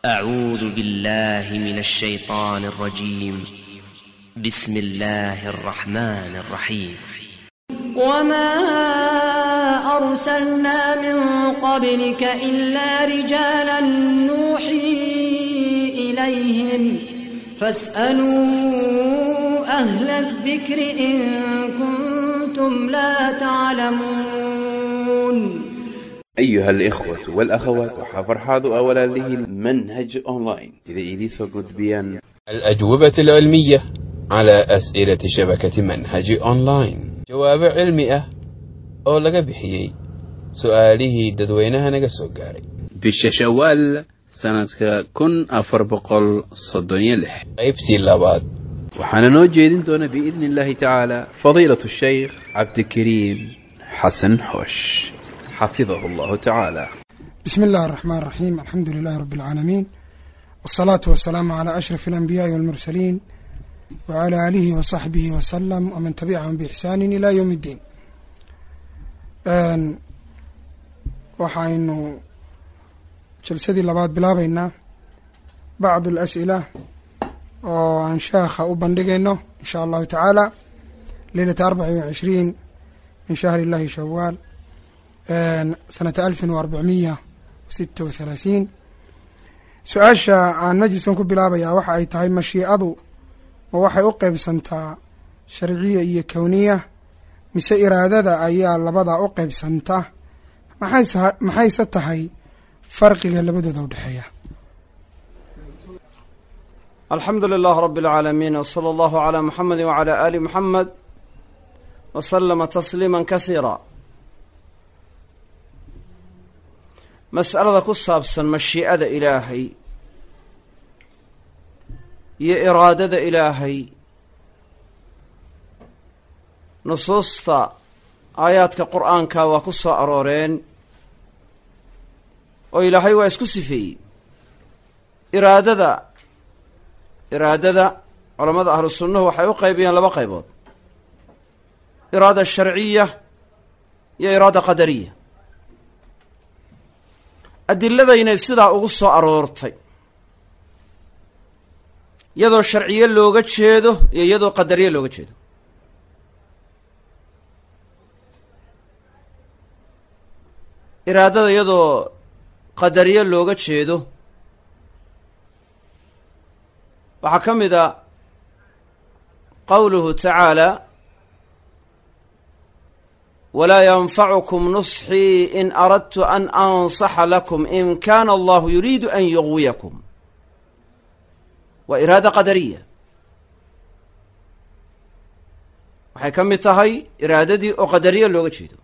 أعوذ بالله من الشيطان الرجيم. بسم الله الرحمن الرحيم. وما أرسلنا من قبلك إلا رجالا نوحي إليهم فاسألوا أهل الذكر إن كنتم لا تعلمون. أيها الإخوة والأخوات وحفرحاضوا أولا له المنهج أونلاين إذا إليسو قد بيان الأجوبة العلمية على أسئلة شبكة منهج أونلاين. جواب علمي أو لغا بحيي سؤاله ددوينها نغسو قاري بالشوال سنة كن أفربقل صدنيا لح قيبتي اللاباد. وحنا نوجدين دون بإذن الله تعالى فضيلة الشيخ عبد الكريم حسن حوش حفظه الله تعالى. بسم الله الرحمن الرحيم. الحمد لله رب العالمين، والصلاة والسلام على أشرف الأنبياء والمرسلين وعلى آله وصحبه وسلم ومن تبعهم بإحسان إلى يوم الدين. waxaynu jalsadii labaad bilaabaynaa bacdu alas'ila oo aan sheekha u bandhigayno in sha allahu tacaala leylata 24 min shahri illahi shawaal sanata 1436. su-aasha aan majliskan ku bilaabayaa waxa ay tahay mashiicadu ma waxay u qeybsantaa sharciya iyo kowniya mise iraadada ayaa labadaa u qeybsanta? maxayse tahay farqiga labadooda u dhexeeya? alxamdu lilah rab اlcaalamiin wslى allahu عlى muxamedi wعalى ali muxamed wslama tasliima kahiira. mas'alada ku saabsan mashiicada ilaahay iyo iraadada ilaahay, nusuusta aayaadka qur'aanka waa ku soo arooreen oo ilaahay waa isku sifeeyey. iraadada culammada ahlu sunnuhu waxay u qaybiyeen laba qaybood: iraada sharciya iyo iraada qadariya. adiladaynay sidaa ugu soo aroortay iyadoo sharciye looga jeedo iyo iyadoo qadariye looga jeedo. iraadada iyadoo qadariye looga jeedo waxaa ka mid a qowluhu tacaala: walaa yanfacukum nusxii in aradtu an ansaxa lakum in kaana allahu yuriidu an yughwiyakum. waa iraada qadariya, waxay ka mid tahay iraadadii oo qadariye looga jeedo.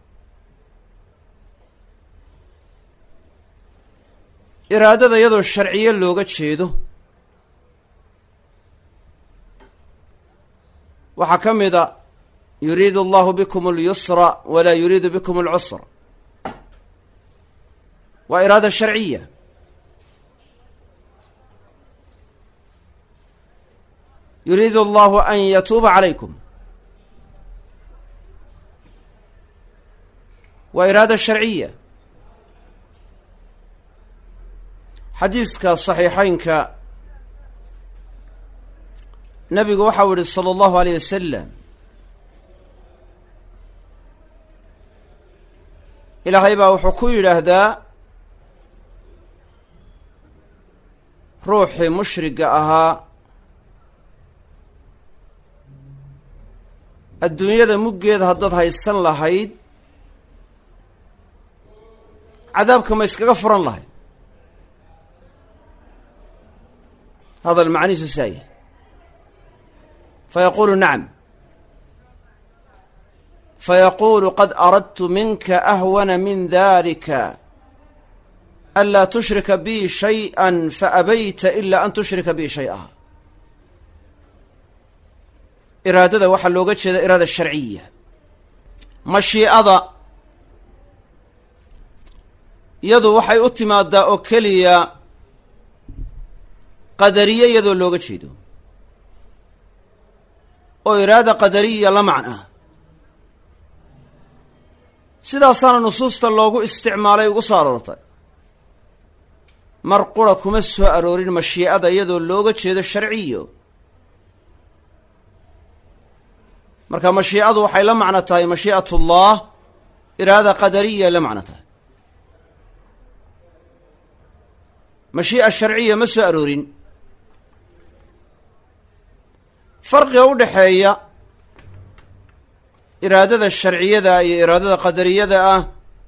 iraadada iyadoo sharciye looga jeedo waxaa ka mid a yuriidu allahu bikum اlyusra walaa yuriidu bikum اlcusra. waa iraada sharciya. yuriidu allahu an yatuuba calaykum. waa iraada sharciya. xadiiska صaxiixeynka nabigu waxau yihi salى اllahu aleyh wasalam: ilaahay baa wuxuu ku yidhaahdaa ruuxii mushriga ahaa adduunyada muggeeda haddaad haysan lahayd cadaabka ma iskaga furan lahayd? hadal macnihiisu saaya. fayaquulu nacam. fayaquulu qad aradtu minka ahwana min dalika anlaa tushrika bi shayئa faabayta ila an tushrika bi shayئa. iraadada waxaa looga jeeda iraada sharciya. mashiicada iyadu waxay u timaadaa oo keliya qadariye iyadoo looga jeedo, oo iraada qadariya la macna. sidaasaana nusuusta loogu isticmaalay ugu soo aroortay. mar qura kuma soo aroorin mashii'ada iyadoo looga jeedo sharciyo. marka mashii'adu waxay la macno tahay mashii'atullah, iraada qadariya la macno tahay. mashii'a sharciya ma soo aroorin. farqiga u dhexeeya iraadada sharciyada iyo iraadada qadariyada ah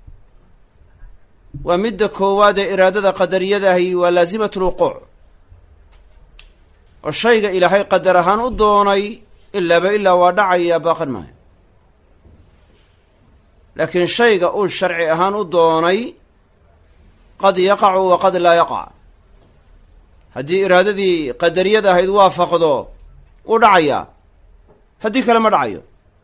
waa midda koowaad ee iraadada qadariyada ahi waa laasimat lwuquuc, oo shayga ilaahay qadar ahaan u doonay ilaaba ilaa waa dhacaya baaqan maayo. laakiin shayga uu sharci ahaan u doonay qad yaqacu wa qad laa yaqac. haddii iraadadii qadariyada ahayd waafaqdo u dhacayaa, haddii kale ma dhacayo.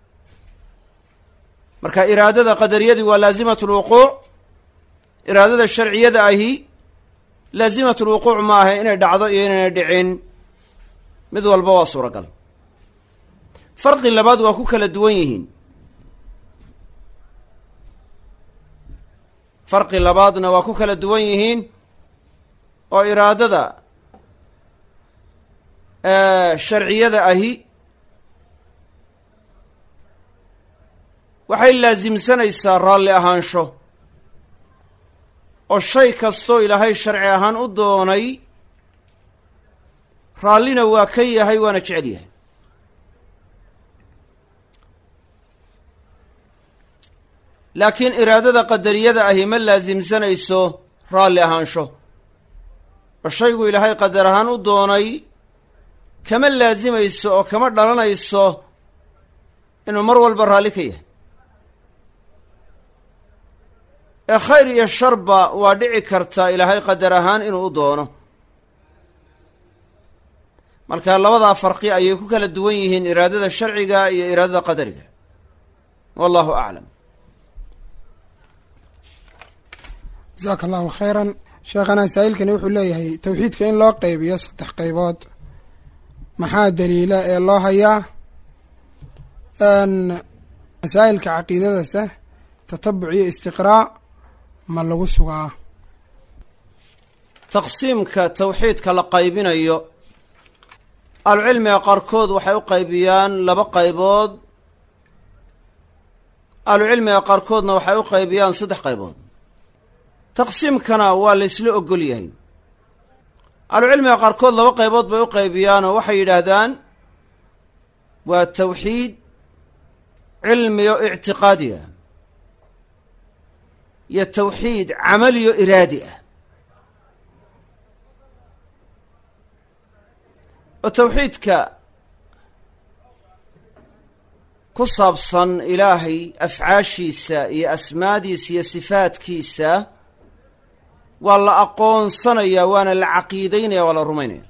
marka iraadada qadariyadii waa laasimat lwuquuc, iraadada sharciyada ahi laasimat lwuquuc maaha inay dhacdo iyo inayna dhicin, mid walba waa suuragal. farqi labaad waa ku kala duwan yihiin. farqi labaadna waa ku kala duwan yihiin oo iraadada sharciyada ahi waxay laasimsanaysaa raalli ahaansho, oo shay kastoo ilaahay sharci ahaan u doonay raallina waa ka yahay waana jecel yahay. laakiin iraadada qadariyada ahi ma laasimsanayso raalli ahaansho, oo shaygu ilaahay qadar ahaan u doonay kama laasimayso oo kama dhalanayso inuu mar walba raalli ka yahay. ee khayr iyo sharba waa dhici kartaa ilaahay qadar ahaan inuu u doono. marka labadaa farqi ayay ku kala duwan yihiin iraadada sharciga iyo iraadada qadariga. wallahu aclam. jasaaka allahu khayran. sheekhana saa'ilkani wuxuu leeyahay tawxiidka in loo qaybiyo 3 qaybood maxaa daliila ee loo hayaa? masaa'ilka caqiidadasa tatabuc iyo istiqraa' ma lagu sugaa? taqsiimka tawxiidka la qaybinayo ahlucilmiga qaarkood waxay u qaybiyaan 2 qaybood, ahlucilmiga qaarkoodna waxay u qaybiyaan 3 qaybood. taqsiimkana waa la isla ogol yahay. ahlucilmiga qaarkood 2 qaybood bay u qaybiyaan oo waxay yidhaahdaan waa tawxiid cilmiyo ictiqaadi ah iyo tawxiid camaliyo iraadi ah. oo tawxiidka ku saabsan ilaahay afcaashiisa iyo asmaadiisa iyo sifaadkiisa waa la aqoonsanayaa, waana la caqiidaynaya, waa la rumaynaya.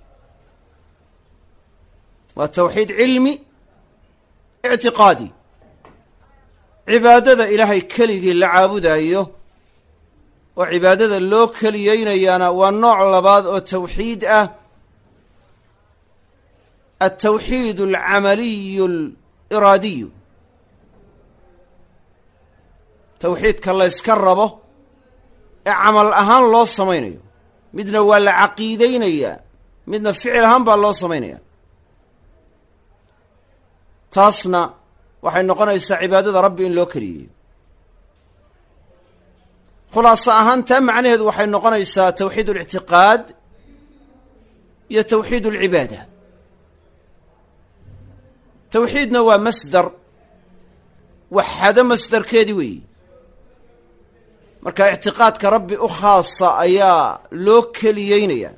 waa tawxiid cilmi ictiqaadi. cibaadada ilaahay keligii la caabudayo oo cibaadada loo keliyeynayaana waa nooc labaad oo tawxiid ah, altawxiid alcamaliyu aliraadiyu. tawxiidka la yska rabo ee camal ahaan loo samaynayo, midna waa la caqiideynayaa, midna ficil ahaan baa loo samaynaya. taasna waxay noqonaysaa cibaadada rabbi in loo keliyeeyo. khulaaso ahaan taa macnaheedu waxay noqonaysaa tawxiid اlictiqaad iyo tawxiid اlcibaada. tawxiidna waa masdar, waxado masdarkeedii weeyi. marka ictiqaadka rabbi u khaasa ayaa loo keliyeynayaa,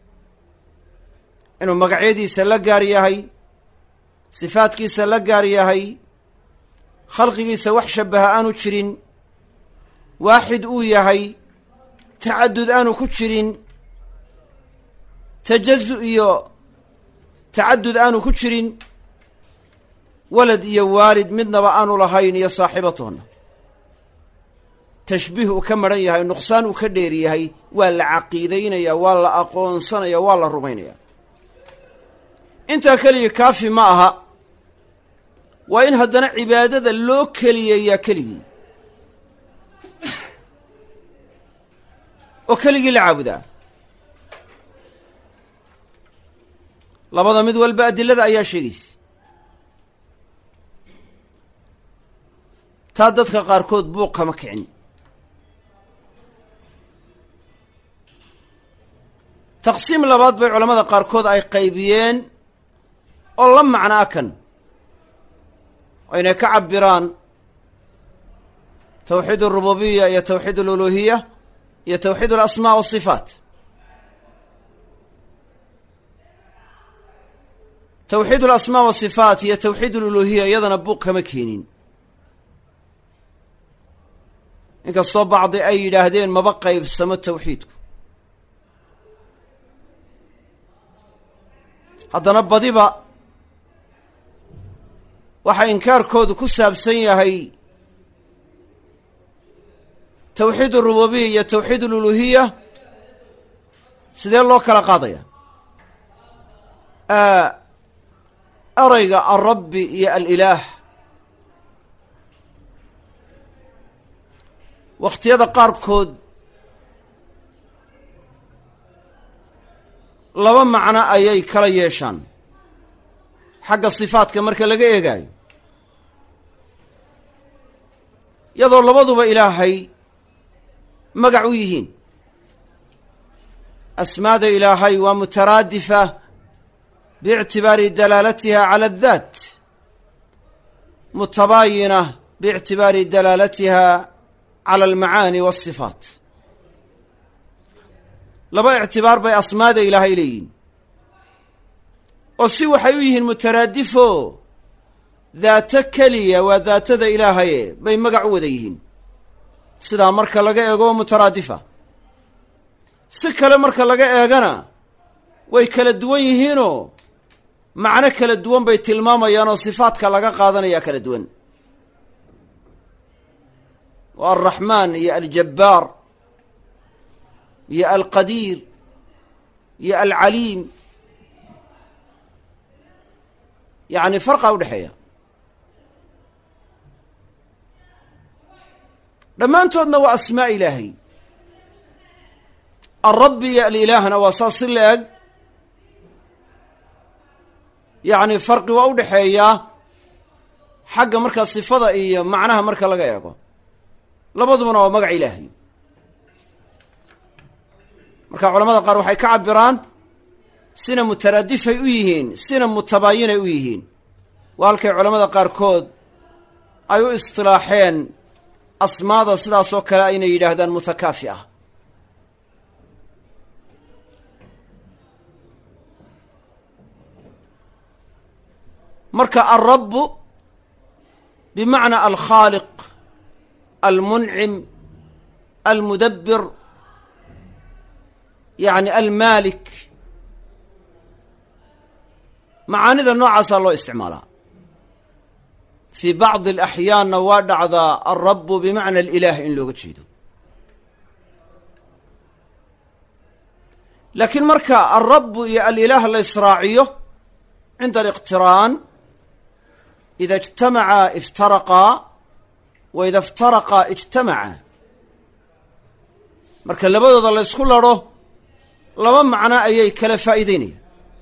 inuu magacyadiisa la gaar yahay, sifaadkiisa la gaar yahay, khalqigiisa wax shabaha aanu jirin, waaxid uu yahay, tacadud aanu ku jirin, tajazu iyo tacadud aanu ku jirin, walad iyo waalid midnaba aanu lahayn iyo saaxibatoonna. tashbiih uu ka maran yahay, nuqsaan uu ka dheer yahay, waa la caqiidaynaya, waa la aqoonsanaya, waa la rumaynaya. intaa keliya kaafi ma aha, waa in haddana cibaadada loo keliyeeyaa keligii oo keligii la caabudaa. labada mid walba adilada ayaa sheegaysa taa dadka qaarkood buuq kama kicin taqsiim labaad bay culamada qaarkood ay qaybiyeen oo la macnaa kan oo inay ka cabiraan tawxiid arububiya iyo tawxiid aluluhiya iyo tawxiid alasmaa wasifaat tawxiid alasmaa wasifaat iyo tawxiid aluluhiya iyadana buuq kama keenin inkastoo bacdi ay yidhaahdeen maba qaybsamo tawxiidku haddana badiba waxaa inkaarkoodu ku saabsan yahay tawxiid arububiya iyo tawxiid aluluhiya sidee loo kala qaadaya erayga alrabbi iyo alilaah wakhtiyada qaarkood laba macno ayay kala yeeshaan xagga sifaadka marka laga eegaayo iyadoo labaduba ilaahay magac u yihiin asmaada ilaahay waa mutaraadifa biictibaari dalaalatiha cala addaat mutabaayina biictibaari dalaalatiha cala almacaani waasifaat laba ictibaar bay asmaada ilaahay leeyihiin oo si waxay u yihiin mutaraadifo daato keliya waa daatada ilaahaye bay magac u wada yihiin sidaa marka laga eego mutaraadifa si kale marka laga eegana way kala duwan yihiinoo macno kala duwan bay tilmaamayaan oo sifaadka laga qaadanayaa kala duwan waa alraxmaan iyo aljabbaar iyo alqadiir iyo alcaliim yacni farqa u dhexeeya dhammaantoodna waa asmaa ilaahay alrabbi iyo alilaahna waa saas si la eg yacni farqi waa u dhexeeyaa xagga markaa sifada iyo macnaha marka laga eego labadubana waa magac ilaahay marka culamada qaar waxay ka cabiraan sina mutaraadifay u yihiin sina mutabaayinay u yihiin waa halkay culamada qaarkood ay u istilaaxeen asmaada sidaas oo kale aynay yidhaahdaan mutakaafi ah marka alrabbu bimacnaa alkhaaliq almuncim almudabbir yacni almaalik macaanida noocaasaa loo isticmaalaa fii bacdi alaxyaanna waa dhacdaa alrabbu bimacna alilaah in looga jeedo laakiin marka alrabbu iyo alilaah la israaciyo cinda aliqtiraan ida ijtamacaa iftaraqaa wa ida iftaraqaa ijtamacaa marka labadooda la ysku ladho laba macno ayay kala faa'iideynayaan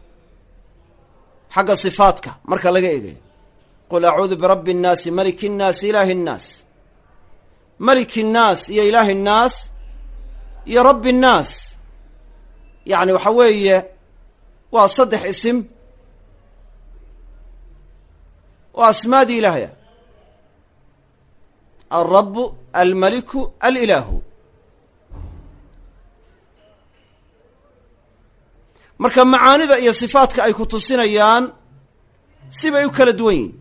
xagga sifaadka marka laga eegayo qul acuudu birabbi الnaasi maliki الnaasi ilaahi الnaas maliki الnaas iyo ilaahi الnaas iyo rabbi الnaas yacni waxa weeye waa saddex isim oo asmaadii ilaahya alrabu almaliku alilaahu marka macaanida iyo sifaadka ay ku tusinayaan sibay u kala duwan yihin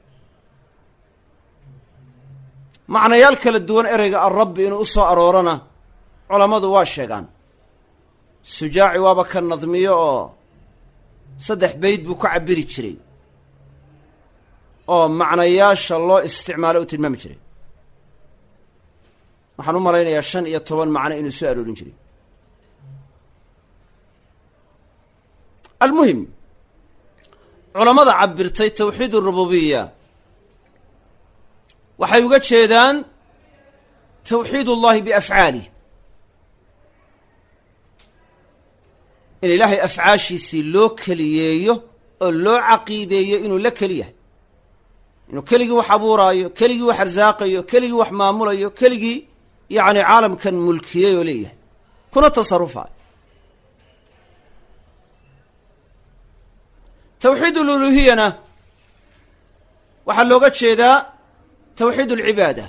macnayaal kala duwan ereyga alrabbi inuu u soo aroorana culammadu waa sheegaan sujaaci waaba ka nadmiyo oo 3 bayd buu ka cabiri jiray oo macnayaasha loo isticmaalo u tilmaami jiray waxaan u malaynayaa 5 iyo 10 macno inuu soo aroorin jiray almuhim culamada cabirtay tawxiid arububiya waxay uga jeedaan tawxiid ullahi biafcaalih in ilaahay afcaashiisii loo keliyeeyo oo loo caqiideeyo inuu la keli yahay, inuu keligii wax abuuraayo, keligii wax arsaaqayo, keligii wax maamulayo, keligii yacni caalamkan mulkiyey oo leeyahay kuna tasarufaayo. tawxiid ululuhiyana waxaa looga jeedaa tawxiid alcibaada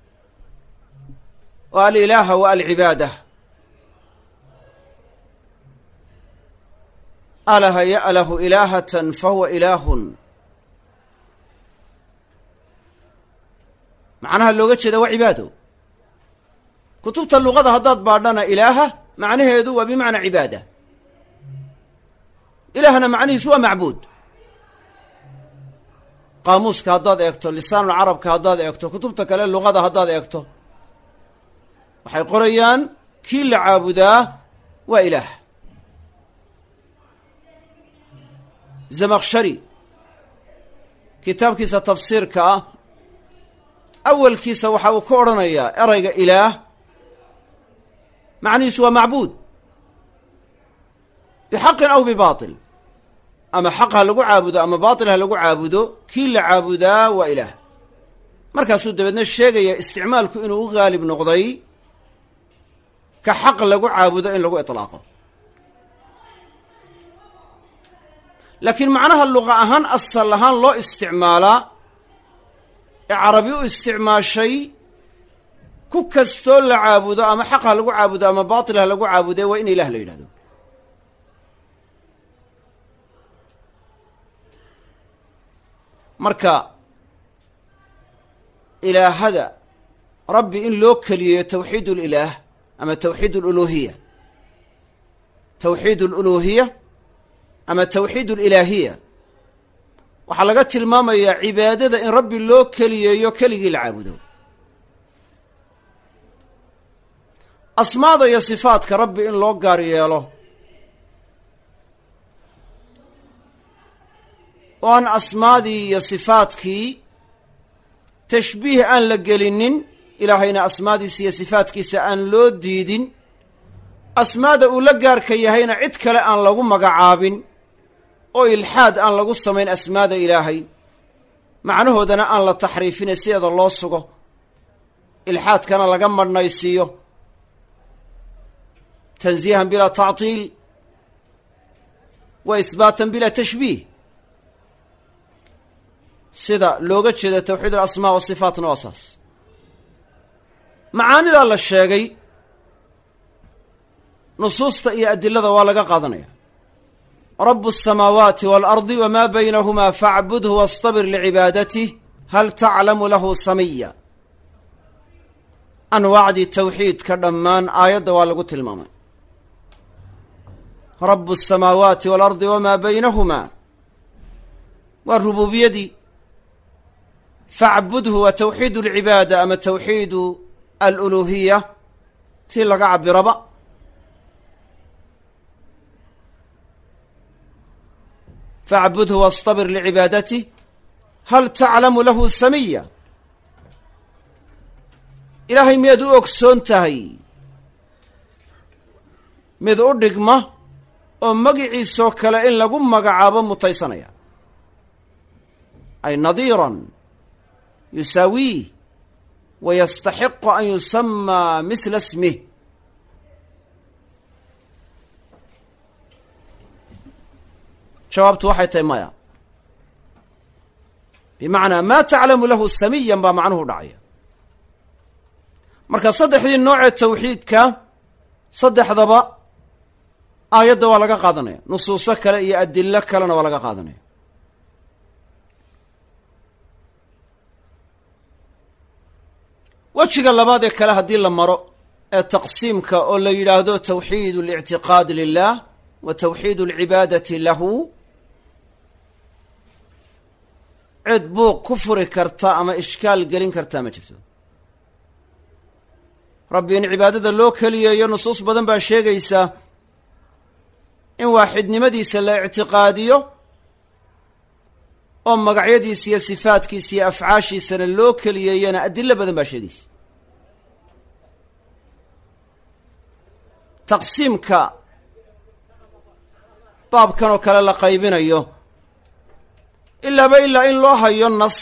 oo alilaaha wa alcibaada. alaha ya'lahu ilaahatan fahuwa ilaahun, macnaha looga jeeda waa cibaado. kutubta luqada haddaad baadhana ilaaha macnaheedu waa bimacnaa cibaada, ilaahna macnihiisu waa macbuud. qaamuuska haddaad eegto, lisaanulcarabka haddaad eegto, kutubta kale luqada haddaad eegto, waxay qorayaan kii la caabudaa waa ilaah. zamaqshari kitaabkiisa tafsiirka ah awalkiisa waxa uu ka odhanayaa erayga ilaah macnihiisu waa macbuud bixaqin aw bibaatil, ama xaq ha lagu caabudo ama baatil ha lagu caabudo, kii la caabudaa waa ilaah. markaasuu dabeedna sheegaya isticmaalku inuu u gaalib noqday ka xaq lagu caabudo in lagu itlaaqo. laakiin macnaha luqa ahaan asal ahaan loo isticmaalaa ee carabi u isticmaashay ku kastoo la caabudo ama xaq ha lagu caabudo ama baatil ha lagu caabude waa in ilaah la yidhahdo. marka ilaahada rabbi in loo keliyeeyo tawxiid ulilaah ama tawxiid aluluhiya, tawxiid aluluhiya ama tawxiid alilaahiya, waxaa laga tilmaamayaa cibaadada in rabbi loo keliyeeyo keligii la caabudo. asmaada iyo sifaadka rabbi in loo gaar yeelo oo aan asmaadii iyo sifaadkii tashbiih aan la gelinin, ilaahayna asmaadiisa iyo sifaadkiisa aan loo diidin, asmaada uu la gaarka yahayna cid kale aan lagu magacaabin oo ilxaad aan lagu samayn asmaada ilaahay, macnahoodana aan la taxriifine sideeda loo sugo, ilxaadkana laga madhnaysiiyo, tansiihan bilaa tactiil wa isbaatan bilaa tashbiih, sida looga jeeda tawxiid alasmaa wasifaatna waa saas. macaanidaa la sheegay nusuusta iyo adilada waa laga qaadanaya. rabu الsamaawaati waalardi wamaa baynahumaa faacbudhu wastabir licibaadatihi hal taclamu lahu samiya. anwaacdii tawxiidka dhammaan aayadda waa lagu tilmaamay. rabu الsamaawaati waalardi wamaa baynahumaa waa rububiyadii, facbudhu waa tawxiid alcibaada ama tawxiidu aluluhiya tii laga cabiraba. facbudhu wastabir licibaadati hal taclamu lahu samiya. ilaahay miyaad u ogsoon tahay mid u dhigma oo magiciisoo kale in lagu magacaabo mutaysanaya, ay nadiiran yusaawiih wa yastaxiqu an yusamaa mihla smih. jawaabtu waxay tahay maya, bimacnaa maa taclamu lahu samiyan baa macnuhu dhacaya. marka saddexdii noocee tawxiidka saddexdaba aayadda waa laga qaadanaya, nusuuso kale iyo adilo kalena waa laga qaadanaya. wejiga labaad ee kale haddii la maro ee taqsiimka oo la yidhaahdo tawxiid اlictiqaad lilah wa tawxiid اlcibaadati lahu, cid buuq ku furi karta ama ishkaal gelin kartaa ma jirto. rabbi in cibaadada loo keliyeeyo nusuus badan baa sheegaysa in waaxidnimadiisa la ictiqaadiyo oo magacyadiisa iyo sifaadkiisa iyo afcaashiisana loo keliyeeyana adilo badan baa sheegaysa. taqsiimka baabkan oo kale la qaybinayo ilaaba ilaa in loo hayo nas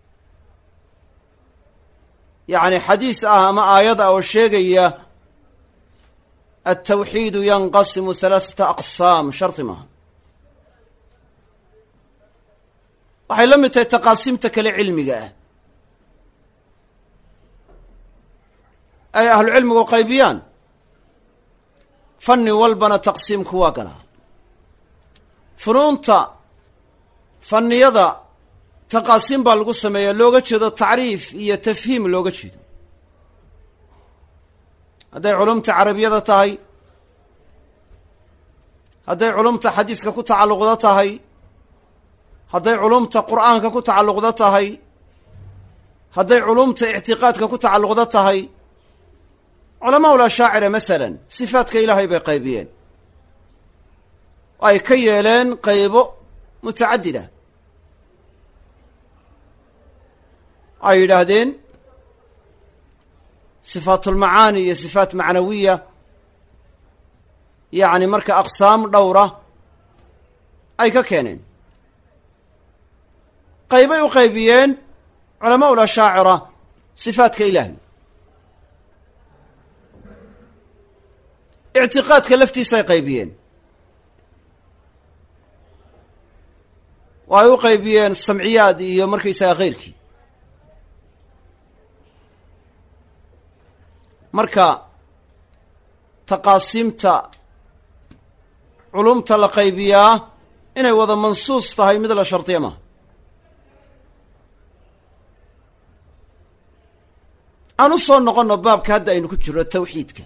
yacni xadiis ah ama aayad ah oo sheegaya altawxiidu yanqasimu halaaثata aqsaam shardi maaha waxay la mid tahay taqaasiimta kale cilmiga ah ay ahlucilmigu qaybiyaan fanni walbana taqsiimku waa galaa funuunta fanniyada taqaasiim baa lagu sameeya looga jeedo tacriif iyo tafhiim looga jeedo hadday culumta carabiyada tahay hadday culumta xadiiska ku tacalluqda tahay hadday culumta qur'aanka ku tacalluqda tahay hadday culumta ictiqaadka ku tacalluqda tahay culamaa ul ashaacira masalan sifaadka ilaahay bay qaybiyeen ay ka yeeleen qaybo mutacadida ay yidhaahdeen sifaatulmacaani iyo sifaat macnawiya yacni marka aqsaam dhowra ay ka keeneen qaybay u qaybiyeen culamaa ul ashaacira sifaadka ilaahay ictiqaadka laftiisay qaybiyeen oo ay u qaybiyeen samciyaad iyo markaysaga khayrkii marka taqaasiimta culumta la qaybiyaa inay wada mansuus tahay mid la shardiya maaha aan u soo noqonno baabka hadda aynu ku jirro tawxiidka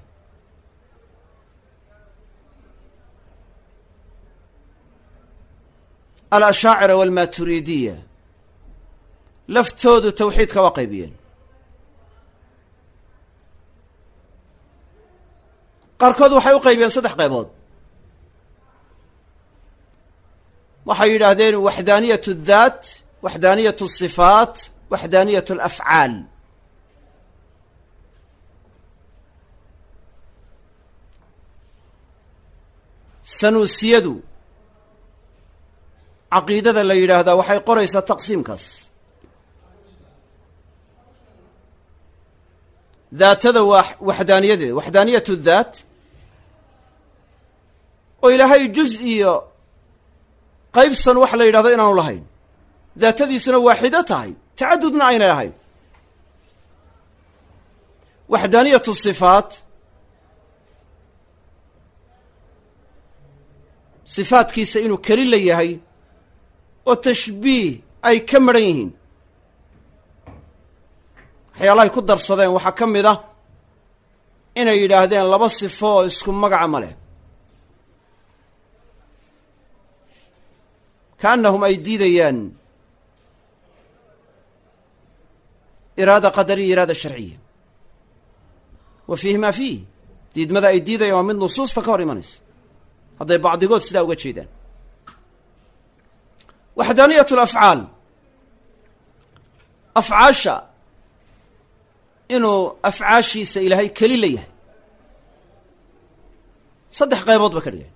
alashaacira walmaturiidiya laftoodu tawxiidka waa qaybiyeen qaarkood waxay u qaybiyeen saddex qaybood waxay yidhaahdeen waxdaaniyat اdaat waxdaaniyat الصifaat waxdaaniyat اlafcaal sanuusiyadu caqiidada la yidhaahdaa waxay qoraysaa taqsiimkaas daatada waa waxdaaniyadeeda waxdaaniyatu daat oo ilaahay juz iyo qaybsan wax la yidhahdo inaanu lahayn daatadiisuna waaxido tahay tacadudna aynay ahayn waxdaaniyatu sifaat sifaadkiisa inuu keli la yahay oo tashbiih ay ka maran yihiin waxyaalahay ku darsadeen waxaa ka mid ah inay yidhaahdeen laba sifo oo isku magaca ma leh kaannahum ay diidayaan iraada qadariya iraada sharciya wa fiihi maa fiih diidmada ay diidayaan waa mid nusuusta ka hor imanaysa hadday bacdigood sidaa uga jeedaan waxdaaniyat alafcaal afcaasha inuu afcaashiisa ilaahay keli la yahay saddex qaybood ba ka dhigay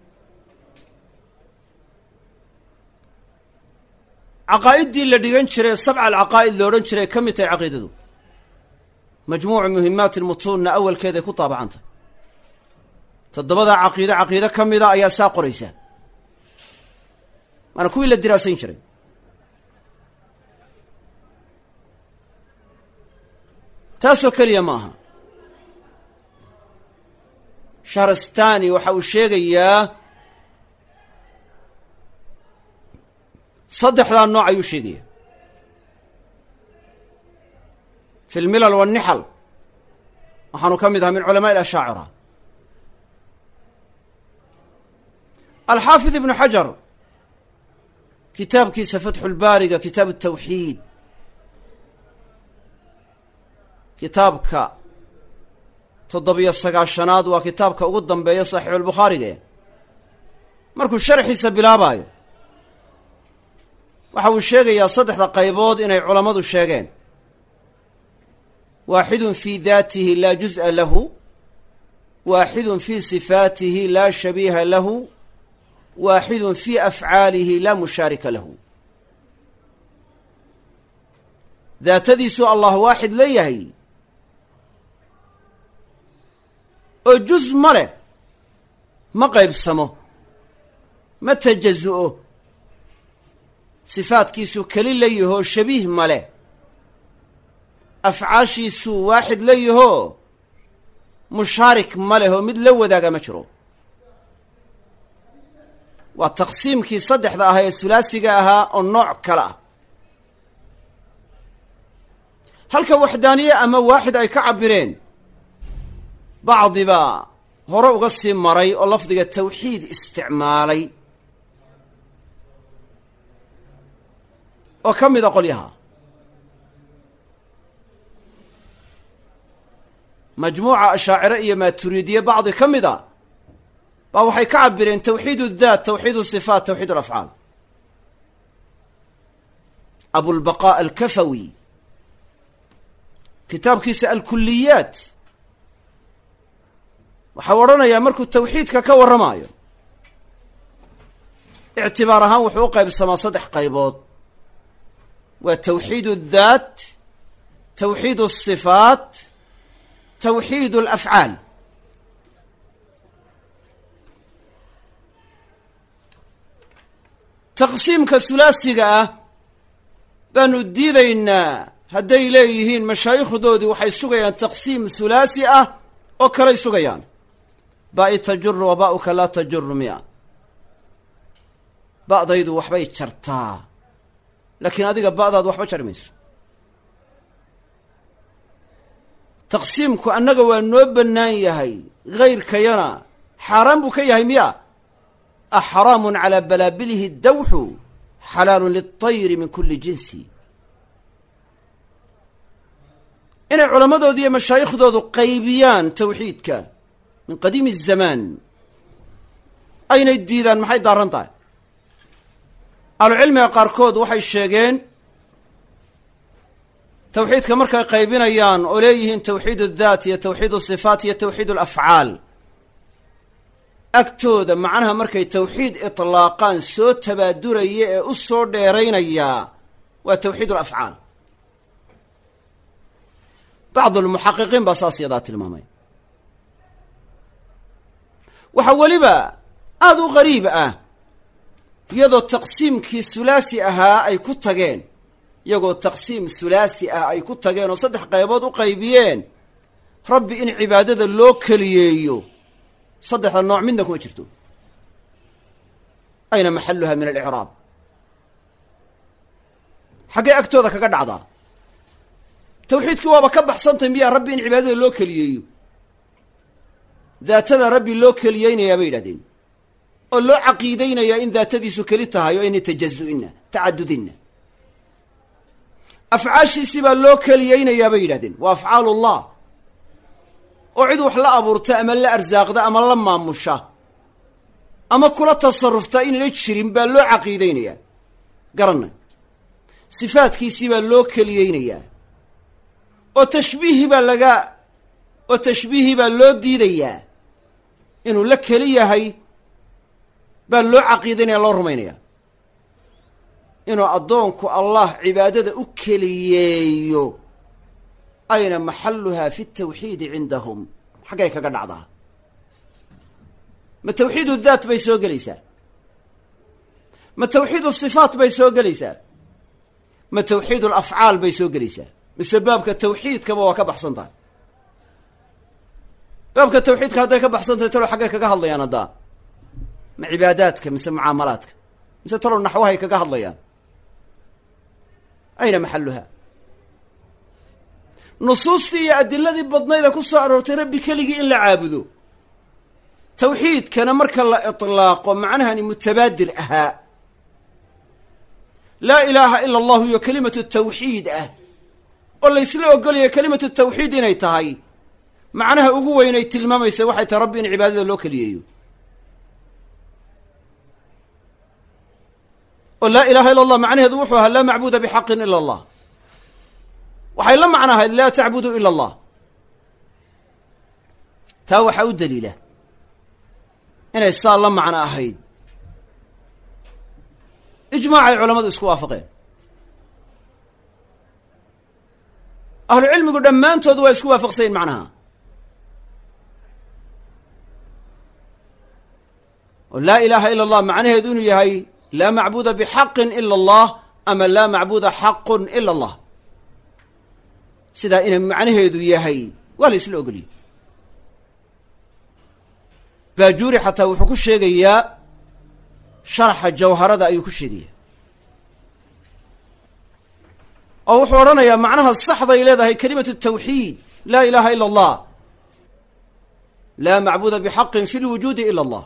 caqaa'iddii la dhigan jiray sabca alcaqaa'id lo odhan jiray ka mid tahay caqiidadu majmuucu muhimaati lmutuunna awalkeeday ku taabacantah toddobadaa caqiide ka mida ayaa saa qoraysaa maana kuwii la diraasayn jiray taasoo keliya ma aha shahrastani waxa uu sheegayaa saddexdaa nooc ayuu sheegaya fi lmilal wannixal waxaanu ka mid ahaa min culamaءi اlashaacira alxaafid ibnu xajar kitaabkiisa fatxu lbaariga kitaab الtawxiid kitaabka 790 waa kitaabka ugu dambeeya saxiixu albukhaariga markuu sharxiisa bilaabaayo waxa uu sheegayaa saddexda qaybood inay culammadu sheegeen waaxidun fii daatihi laa juz'a lahu waaxidun fii sifaatihi laa shabiiha lahu waaxidun fii afcaalihi laa mushaarika lahu daatadiisuu allah waaxid leeyahay oo juz ma leh ma qaybsamo ma tajazu'o sifaadkiisuu keli leeyahoo shabiih ma leh afcaashiisuu waaxid leeyahoo mushaarik ma lehoo mid la wadaaga ma jiro waa taqsiimkii saddexda ahaa ee hulaasiga ahaa oo nooc kale ah halka waxdaaniye ama waaxid ay ka cabbireen bacdibaa hore uga sii maray oo lafdiga tawxiid isticmaalay oo ka mida qolyaha majmuuca ashaacire iyo maaturiidiye bacdi ka mida baa waxay ka cabireen tawxiid اdaat tawxiid الصifaat tawxiid اlafcaal abulbaqaa alkafawi kitaabkiisa alkuliyaat waxau odhanayaa markuu tawxiidka ka warramaayo ictibaar ahaan wuxuu u qaybsamaa saddex qaybood waa tawxiid الdaat tawxiid الصifaat tawxiid اlafcaal taqsiimka hulaasiga ah baanu diidaynaa hadday leeyihiin mashaayikhdoodii waxay sugayaan taqsiim hulaasi ah oo kalay sugayaan ba'i tajuru wa ba'uka laa tajuru miya ba'daydu waxbay jartaa laakiin adiga ba'daad waxba jari mayso taqsiimku annaga waa noo bannaan yahay hayrkayana xaaraan buu ka yahay miya axraamun calaa balaabilihi dawxu xalaalun lilطayri min kuli jinsi inay culammadooda iyo mashaayiikhdoodu qaybiyaan tawxiidka min qadiimi الzamaan aynay diidaan maxay daaran tahay ahlucilmiga qaarkood waxay sheegeen tawxiidka markay qaybinayaan oo leeyihiin tawxiid الdaat iyo tawxiid الصifaat iyo tawxiid اlafcaal agtooda macnaha markay tawxiid iطlaaqaan soo tabaaduraya ee u soo dheeraynayaa waa tawxiid اlafcaal bacd almuxaqiqiin baa saas yadaa tilmaamay waxaa weliba aada u qariib ah iyadoo taqsiimkii hulaasi ahaa ay ku tageen iyagoo taqsiim hulaasi ah ay ku tageen oo saddex qaybood u qaybiyeen rabbi in cibaadada loo keliyeeyo saddexda nooc midna kuma jirto ayna maxaluha min alicraab xaggee agtooda kaga dhacdaa tawxiidkii waaba ka baxsantay miyaa rabbi in cibaadada loo keliyeeyo daatada rabbi loo keliyeynayaa bay yidhahdeen oo loo caqiideynayaa in daatadiisu keli tahay oo aynay tajazu'inna tacadudinna afcaashiisii baa loo keliyeynayaa bay yidhahdeen waa afcaalullah oo cid wax la abuurta ama la arsaaqda ama la maamusha ama kula tasarufta inaynay jirin baa loo caqiideynayaa garanay sifaadkiisii baa loo keliyeynayaa oo tashbiihi baa loo diidayaa inuu la keli yahay baa loo caqiidaynaya loo rumaynaya inuu addoonku allah cibaadada u keliyeeyo ayna maxaluhaa fi اtawxiidi cindahum xaggay kaga dhacdaa ma tawxiid الdaat bay soo gelaysaa ma tawxiid الصifaat bay soo gelaysaa ma tawxiid اlafcaal bay soo gelaysaa mise baabka tawxiidkaba waa ka baxsan tahay baabka tawxiidka hadday ka baxsan tahay talow xaggay kaga hadlayaan haddaa ma cibaadaadka mise mucaamalaadka mise talow naxwahay kaga hadlayaan ayna maxaluha nusuustii iyo adiladii badnayda ku soo aroortay rabbi keligii in la caabudo tawxiidkana marka la iطlaaqo macnahani mutabaadir ahaa laa ilaaha ila allahu iyo kelimatu tawxiid ah oo laysla ogolaya kelimatu tawxiid inay tahay macnaha ugu weynay tilmaamaysa waxay tahay rabbi in cibaadada loo keliyeeyo oo laa ilaha illa allah macnaheedu wuxuu ahaa laa macbuuda bixaqin ila allah waxay la macnahayd laa tacbudu ila allah taa waxaa u daliila inay saa la macno ahayd ijmaacay culammadu isku waafaqeen ahlu cilmigu dhammaantood waa isku waafaqsayin macnaha oo laa ilaaha ila allah macnaheedu inuu yahay laa macbuuda bixaqin ila allah ama laa macbuuda xaqun ila allah sidaa inay macnaheedu yahay waa la isla ogoliyey baajuuri xataa wuxuu ku sheegayaa sharxa jawharada ayuu ku sheegayaa oo wuxuu odhanayaa macnaha saxday leedahay kelimatu tawxiid laa ilaaha ila allah laa macbuuda bixaqin fi lwujuudi ila allah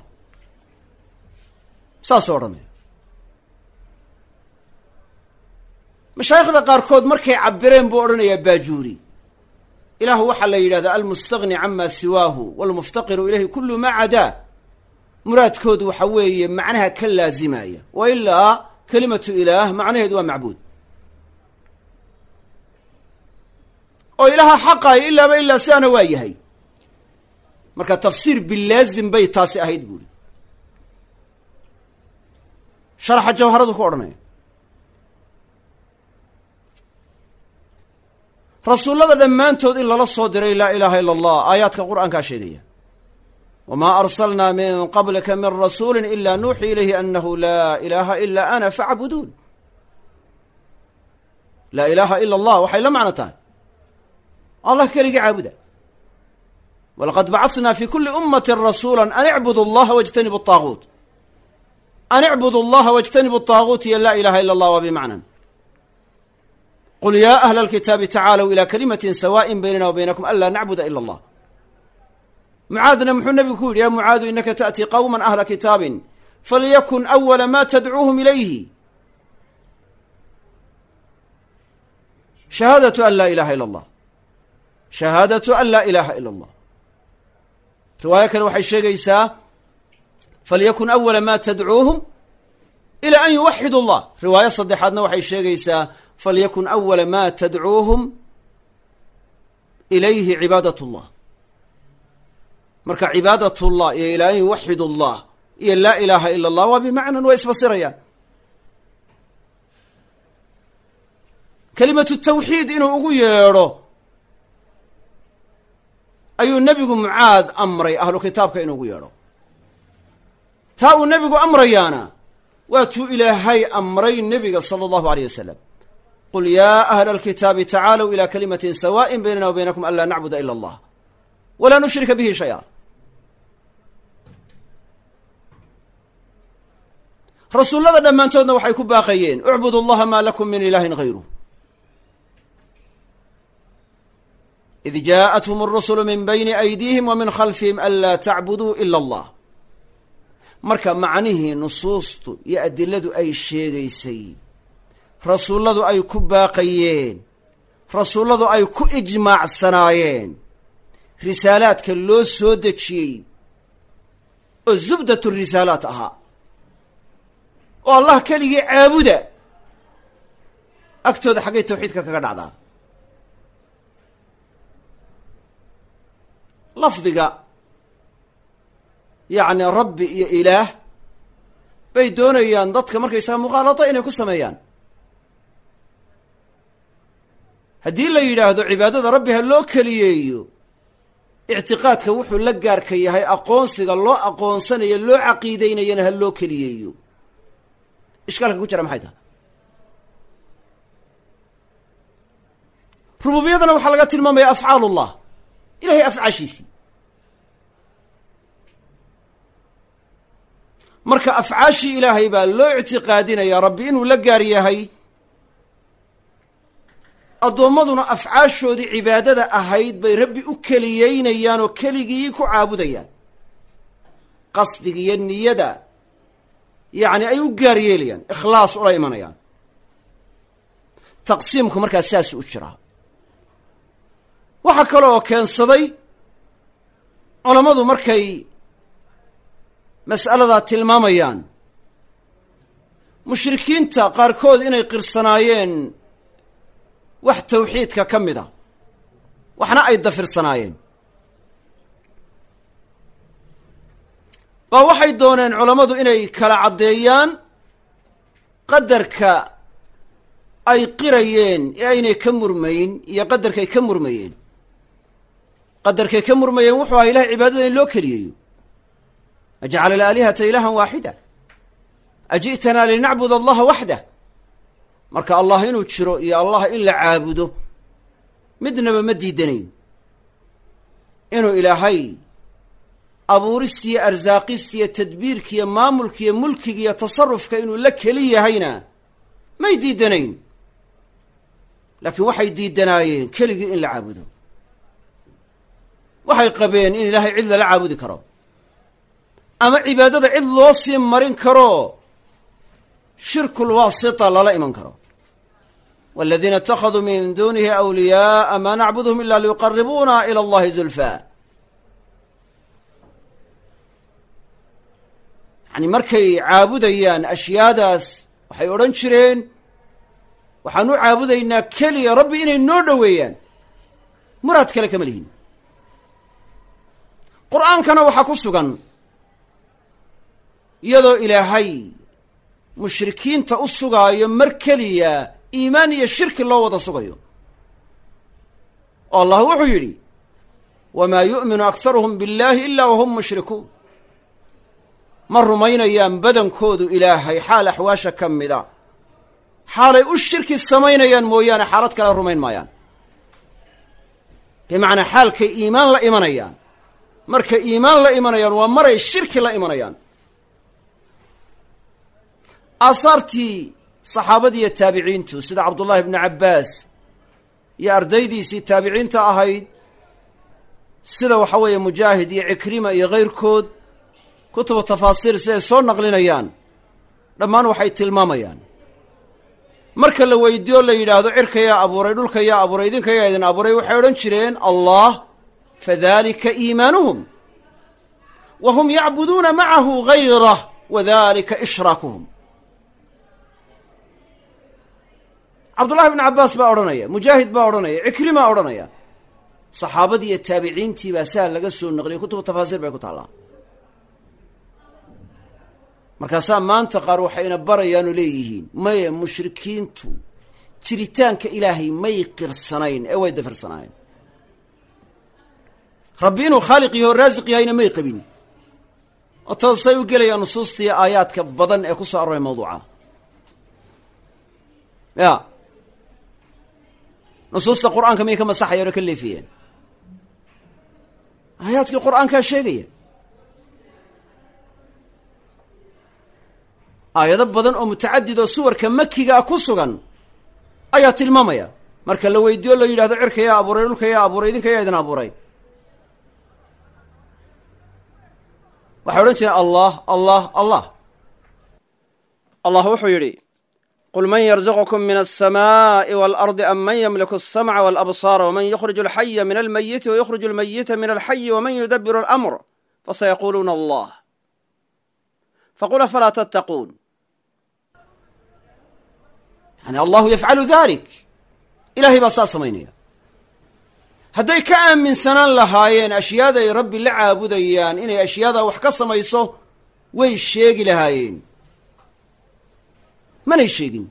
saasuu odhanaya mashaayikhda qaarkood markay cabireen buu odhanayaa baajuuri ilaahu waxaa la yidhahdaa almustagni cama siwaahu walmuftaqiru ilayhi kulu maa cadaa muraadkoodu waxa weeye macnaha ka laazimaya wa ilaa kelimatu ilaah macnaheedu waa macbuud oo ilaaha xaqaayo ilaaba ilaa sidaana waa yahay marka tafsiir bilaazim bay taasi ahayd buuri sharaxa jawharadu ku odhanaya rasuullada dhammaantood in lala soo diray laa ilaaha ila allah aayaadka qur'aankaa sheegaya wamaa arsalnaa min qablika min rasuulin ilaa nuuxii ilayhi annahu laa ilaaha ilaa ana facbuduun laa ilaaha ila allah waxay la macno tahay allah keligii caabuda walaqad bacadnaa fi kuli ummatin rasuula an icbudu allaha wاjtanibu الطaaguut an icbudu allaha wاjtanibu الطaaguut iyo laa ilaha ila allah waa bimacnan qul yaa ahla alkitaabi tacaalow ilaa kalimatin sawaaءin baynana wa baynakum an laa nacbuda ila allah mucaadna muxuu nebigu ku yidhi ya mucaadu inaka taأtii qowma ahla kitaabin falyakun awala ma tadcuuhum ilayhi shahaadatu an laa ilaha ila allah shahaadatu an laa ilaaha ila allah riwaayo kale waxay sheegaysaa falyakun awala ma tadcuuhum ila an yuwaxidu allah riwaayo saddexaadna waxay sheegaysaa falyakun awala ma tadcuuhum ilayhi cibaadat اllah marka cibaadat اllah iyo ilaa an yuwaxidu allah iyo laa ilaaha ila allah waa bimacnan waa isfasirayaan kelimatu tawxiid inuu ugu yeedho ayuu nebigu mucaad amray ahlu kitaabka inuu ugu yeedho taa uu nebigu amrayaana waa tuu ilaahay amray nebiga sala allahu aleyh wasalam qul yaa ahla alkitaabi tacaalow ilaa kalimatin sawaaءin baynana wa baynakum an laa nacbuda ila allah walaa nushrika bihi shaya rasuullada dhammaantoodna waxay ku baaqayeen ucbudu allaha maa lakum min ilaahin hayruh id jaaءathum الrusulu min bayni aydiihim wa min khalfihim an laa tacbuduu ila allah marka macnihii nusuustu iyo adiladu ay sheegaysay rasuulladu ay ku baaqayeen rasuulladu ay ku ijmaacsanaayeen risaalaadka loo soo dejiyey oo zubdatu risaalaat ahaa oo allah keligii caabuda agtooda xaggay tawxiidka kaga dhacdaa lafdiga yacni rabbi iyo ilaah bay doonayaan dadka markaysaga mukhaalata inay ku sameeyaan haddii la yidhaahdo cibaadada rabbi ha loo keliyeeyo ictiqaadka wuxuu la gaarka yahay aqoonsiga loo aqoonsanayo loo caqiideynayana ha loo keliyeeyo ishkaalka ku jira maxay tahay rububiyadana waxaa laga tilmaamaya afcaal ullah ilahay afcaashiisii marka afcaashii ilaahay baa loo ictiqaadinayaa rabbi inuu la gaar yahay addoommaduna afcaashoodii cibaadada ahayd bay rabbi u keliyeynayaan oo keligii ku caabudayaan qasdiga iyo niyada yacni ay u gaar yeelayaan ikhlaas ula imanayaan taqsiimku markaas saas u jiraa waxaa kale oo keensaday culammadu markay mas'aladaa tilmaamayaan mushrikiinta qaarkood inay qirsanaayeen wax tawxiidka ka mid a waxna ay dafirsanaayeen baa waxay dooneen culammadu inay kala caddeeyaan qadarka ay qirayeen ee aynay ka murmayn iyo qadarkay ka murmayeen. qadarkay ka murmayeen wuxuu ahaa ilahay cibaadada in loo keliyayo. ajcala alaalihata ilaahan waaxida aji'tanaa linacbud allaha waxdah. marka allah inuu jiro iyo allah in la caabudo midnaba ma diidanayn. inuu ilaahay abuuristiiyo arsaaqistiiyo tadbiirkiiyo maamulkiiyo mulkigiiyo tasarufka inuu la keli yahayna may diidanayn. laakiin waxay diidanaayeen keligii in la caabudo. waxay qabeen in ilaahay cid lala caabudi karo ama cibaadada cid loo sii marin karo shirkul waasita lala iman karo. waladiina ittakhaduu min duunihi awliyaaa maa nacbuduhum ila liyuqaribuuna ila allahi zulfaa. yani markay caabudayaan ashyaadaas waxay odhan jireen waxaan u caabudaynaa keliya rabbi inay noo dhoweeyaan, muraad kale kama lihin. qur'aankana waxaa ku sugan iyadoo ilaahay mushrikiinta u sugaayo mar keliya iimaan iyo shirki loo wada sugayo. oo allah wuxuu yidhi wamaa yu'minu akharuhum biاllaahi ila wahum mushrikuun. ma rumaynayaan badankoodu ilaahay xaal axwaasha ka mida xaalay u shirki samaynayaan mooyaane xaalad kale rumayn maayaan. bimacnaa xaalkay iimaan la imanayaan, markay iimaan la imanayaan waa maray shirki la imanayaan. aasaartii saxaabadiiyo taabiciintu sida cabdullaahi ibnu cabbaas iyo ardaydiisii taabiciinta ahayd sida waxa weeye mujaahid iyo cikrima iyo kayrkood kutubu tafaasiir siday soo naqlinayaan dhammaan waxay tilmaamayaan marka la weydiiyo la yidhaahdo cirka yaa abuuray, dhulka yaa abuuray, idinka yaa idin abuuray, waxay odhan jireen allah, fadalika iimaanuhum wa hum yacbuduuna macahu gayrah wadalika ishraakuhum. cabdullahi ibnu cabbaas baa odhanaya, mujaahid baa odhanaya, cikrimaa odhanaya. saxaabadii iyo taabiciintii baa saa laga soo naqliyay, kutubu tafaasiir bay ku taallaa. markaasaa maanta qaar waxayna barayaanoo leeyihiin maye mushrikiintu jiritaanka ilaahay may qirsanayn ee way dafirsanaayeen. rabbi inuu khaaliq yaho raasiq yahayna may qabin. oo toosay u gelayaan nusuustii aayaadka badan ee ku soo arooray mawduuca. ya nusuusta qur'aanka miyay ka masaxayeen oo ka leefiyeen? aayaadkii qur'aankaa sheegaya. aayado badan oo mutacadid oo suwarka makiga ah ku sugan ayaa tilmaamaya. marka la weydiiyo la yidhahdo cirka yaa abuuray, dhulka yaa abuuray, idinka yaa idin abuuray, waxay odhan jireen allah allah allah. allah wuxuu yidhi qul man yarzuqukum min alsamaa'i waalardi am man yamliku alsamca walabsaara waman yukhriju alxaya min almayiti wayukhriju almayita min alxayi waman yudabiru alamr fasayaquuluuna allah faqul afalaa tattaquun. yani allahu yafcalu dalik, ilaahay baa saa samaynaya. hadday ka aaminsanaan lahaayeen ashyaaday rabbi la caabudayaan inay ashyaadaa wax ka samayso way sheegi lahaayeen, manay sheegin.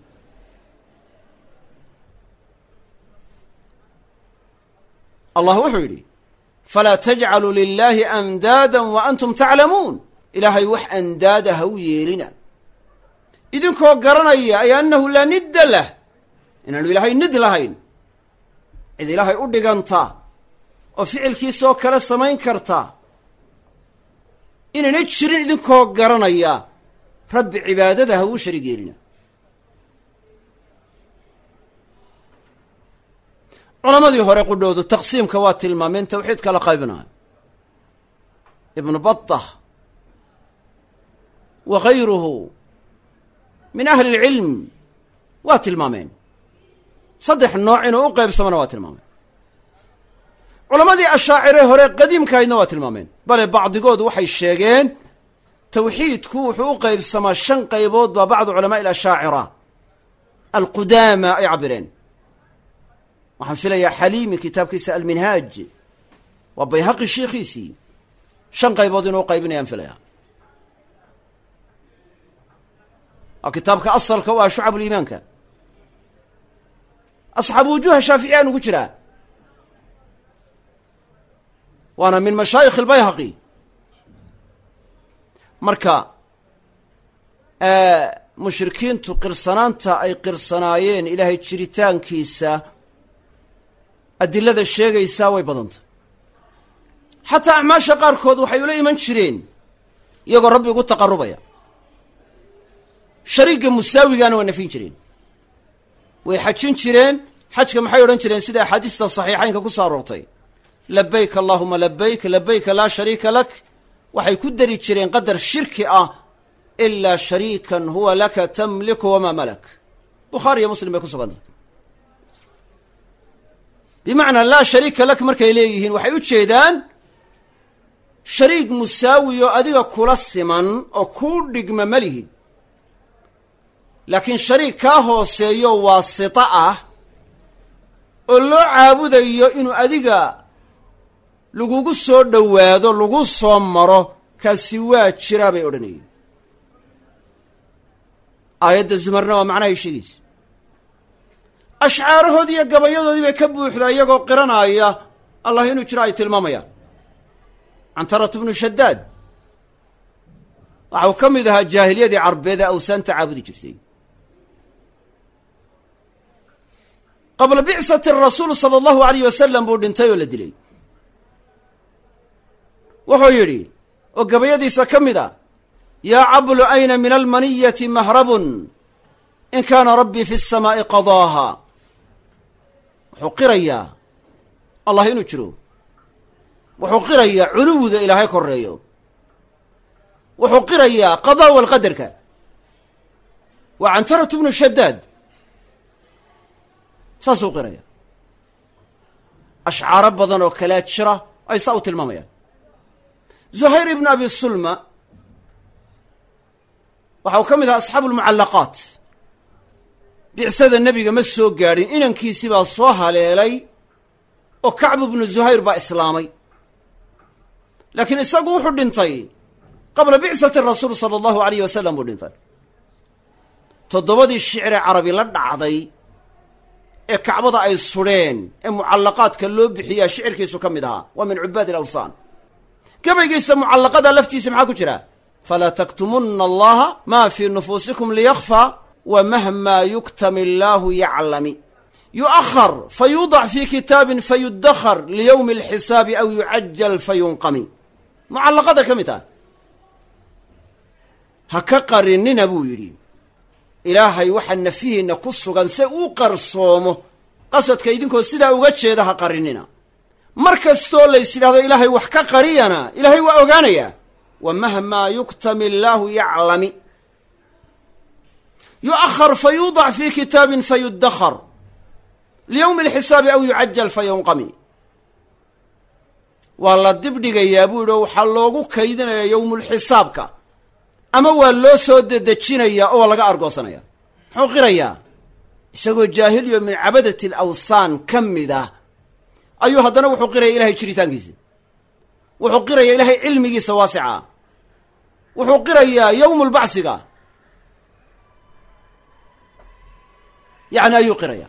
allah wuxuu yidhi falaa tajcaluu lilaahi andaada wa antum taclamuun. ilaahay wax andaada ha u yeelina idinkoo garanaya ay annahu laa nidda lah, inaanu ilaahay nid lahayn, cid ilaahay u dhiganta oo ficilkiisoo kale samayn karta inayna jirin idinkoo garanaya rabbi cibaadada ha uu shariig yeelina. culammadii hore qudhoodu taqsiimka waa tilmaameen tawxiidka la qaybinayo. ibnu battah wa gayruhu min ahli اlcilm waa tilmaameen. 3 nooc inuu u qaybsamana waa tilmaameen. culammadii ashaacire hore qadiimkahaydna waa tilmaameen. bale bacdigoodu waxay sheegeen tawxiidku wuxuu u qaybsamaa 5 qaybood baa bacdu culamaa'i alashaacira alqudaama ay cabireen. waxaan filayaa xaliimi kitaabkiisa alminhaaj waa bayhaqi sheikhiisii 5 qaybood inuu qaybinayaan filayaa. kitaabka asalka u ah shucabuliimaanka asxaabu wujuuha shaaficiya anu ku jiraa waana min mashaayikh albayhaqi marka mushrikiintu qirsanaanta ay qirsanaayeen ilaahay jiritaankiisa adilada sheegaysaa way badanta xataa acmaasha qaarkood waxay ula iman jireen iyagoo rabbi ugu taqarubaya shariigga musaawigaana waa nafin jireen way xajin jireen xajka maxay odhan jireen sida axaadiista saxiixaynka ku soo aroortay labayk allahuma labayk labayka laa shariika lak waxay ku dari jireen qadar shirki ah ilaa shariikan huwa laka tamliku wamaa malak bukhaari iyo muslim bay ku sugantay bimacnaa laa shariika lak markay leeyihiin waxay u jeedaan shariig musaawi oo adiga kula siman oo kuu dhigma ma lihid laakiin shariig kaa hooseeyo waasita ah oo loo caabudayo inuu adiga lagugu soo dhowaado lagu soo maro kaasi waa jiraa bay odhanayeen aayadda zumarna waa macnahay sheegaysa ashcaarahoodii iyo gabayadoodii bay ka buuxdaa iyagoo qiranaya allah inuu jiro ay tilmaamayaan cantarat bnu shadaad waxau ka mid ahaa jaahiliyadii carbeed ee awsaanta caabudi jirtay qabla bicsati rasuul sala allahu alayh wasalam buu dhintay oo la dilay wuxuu yidhi oo gabayadiisa ka mid a yaa cablu ayna min almaniyati mahrabun in kaana rabbii fi الsamaa'i qadaaha wuxuu qirayaa allah inuu jiro wuxuu qirayaa culuwiga ilaahay koreeyo wuxuu qirayaa qadaa walqadarka waa cantaratu bnu shadaad saasuu qiraya ashcaaro badan oo kalaa jira ay saa u tilmaamayaan zuhayr ibn abi sulma waxa uu ka mid ahaa asxaabu lmucallaqaat bicsada nebiga ma soo gaadhin inankiisii baa soo haleelay oo kacbu bnu zuhayr baa islaamay laakiin isagu wuxuu dhintay qabla bicsati rasuul sala allahu alayh wasalam buu dhintay 7 shicre carabi la dhacday ee kacbada ay sudheen ee mucallaqaadka loo bixiyaa shicirkiisu ka mid ahaa waa min cubaad alawthaan gabaygiisa mucallaqada laftiisa maxaa ku jira falaa taktumunna allaha maa fii nufuusikum liyakfaa wa mahmaa yuktami illaahu yaclami yu'ahar fayudac fii kitaabin fayudakhar liyowmi alxisaabi aw yucajal fayunqami mucallaqada ka mid ah ha ka qarinina buu yidhi ilaahay waxa nafihiinna ku sugan se uu qarsoomo qasadka idinkoo sidaa uga jeeda ha qarinina mar kastoo lays yidhahdo ilaahay wax ka qariyana ilaahay waa ogaanayaa wa mahmaa yuktami illaahu yaclami yu'ahar fayudac fii kitaabin fayudakhar liyowmi alxisaabi aw yucajal fayunqami waa la dibdhigayaa buu yidhi oo waxaa loogu kaydinayaa yowmulxisaabka ama waa loo soo dedejinayaa oo laga argoosanaya muxuu qirayaa isagoo jaahiliyo min cabadati alawthaan ka mid ah ayuu haddana wuxuu qiraya ilahay jiritaankiisa wuxuu qirayaa ilaahay cilmigiisa waasica wuxuu qirayaa yowmulbacsiga yacni ayuu qirayaa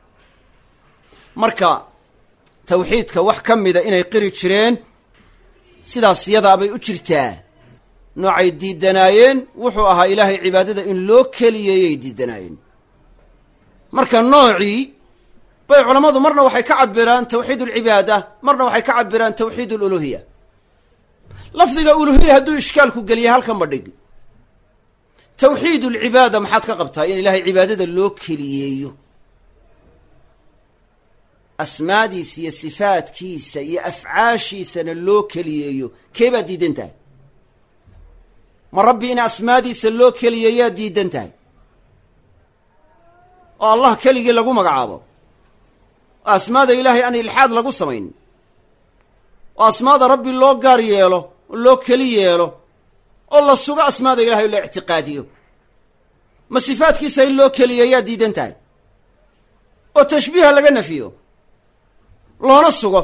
marka tawxiidka wax ka mida inay qiri jireen sidaas yadaabay u jirtaa noocay diidanaayeen wuxuu ahaa ilaahay cibaadada in loo keliyeeyay diidanaayeen marka noocii bay culammadu marna waxay ka cabiraan tawxiid alcibaada marna waxay ka cabiraan tawxiid aluluhiya lafdiga uluhiya hadduu ishkaalku geliya halkan ba dhig tawxiid alcibaada maxaad ka qabtaa in ilaahay cibaadada loo keliyeeyo asmaadiisa iyo sifaadkiisa iyo afcaashiisana loo keliyeeyo kee baad diidan tahay ma rabbi in asmaadiisa loo keliyeeyaa diidan tahay oo allah keligii lagu magacaabo oo asmaada ilaahay aan ilxaad lagu samayn oo asmaada rabbi loo gaar yeelo oo loo keli yeelo oo la sugo asmaada ilahay oo la ictiqaadiyo ma sifaadkiisa in loo keliyeeyaa diidan tahay oo tashbiiha laga nafiyo loona sugo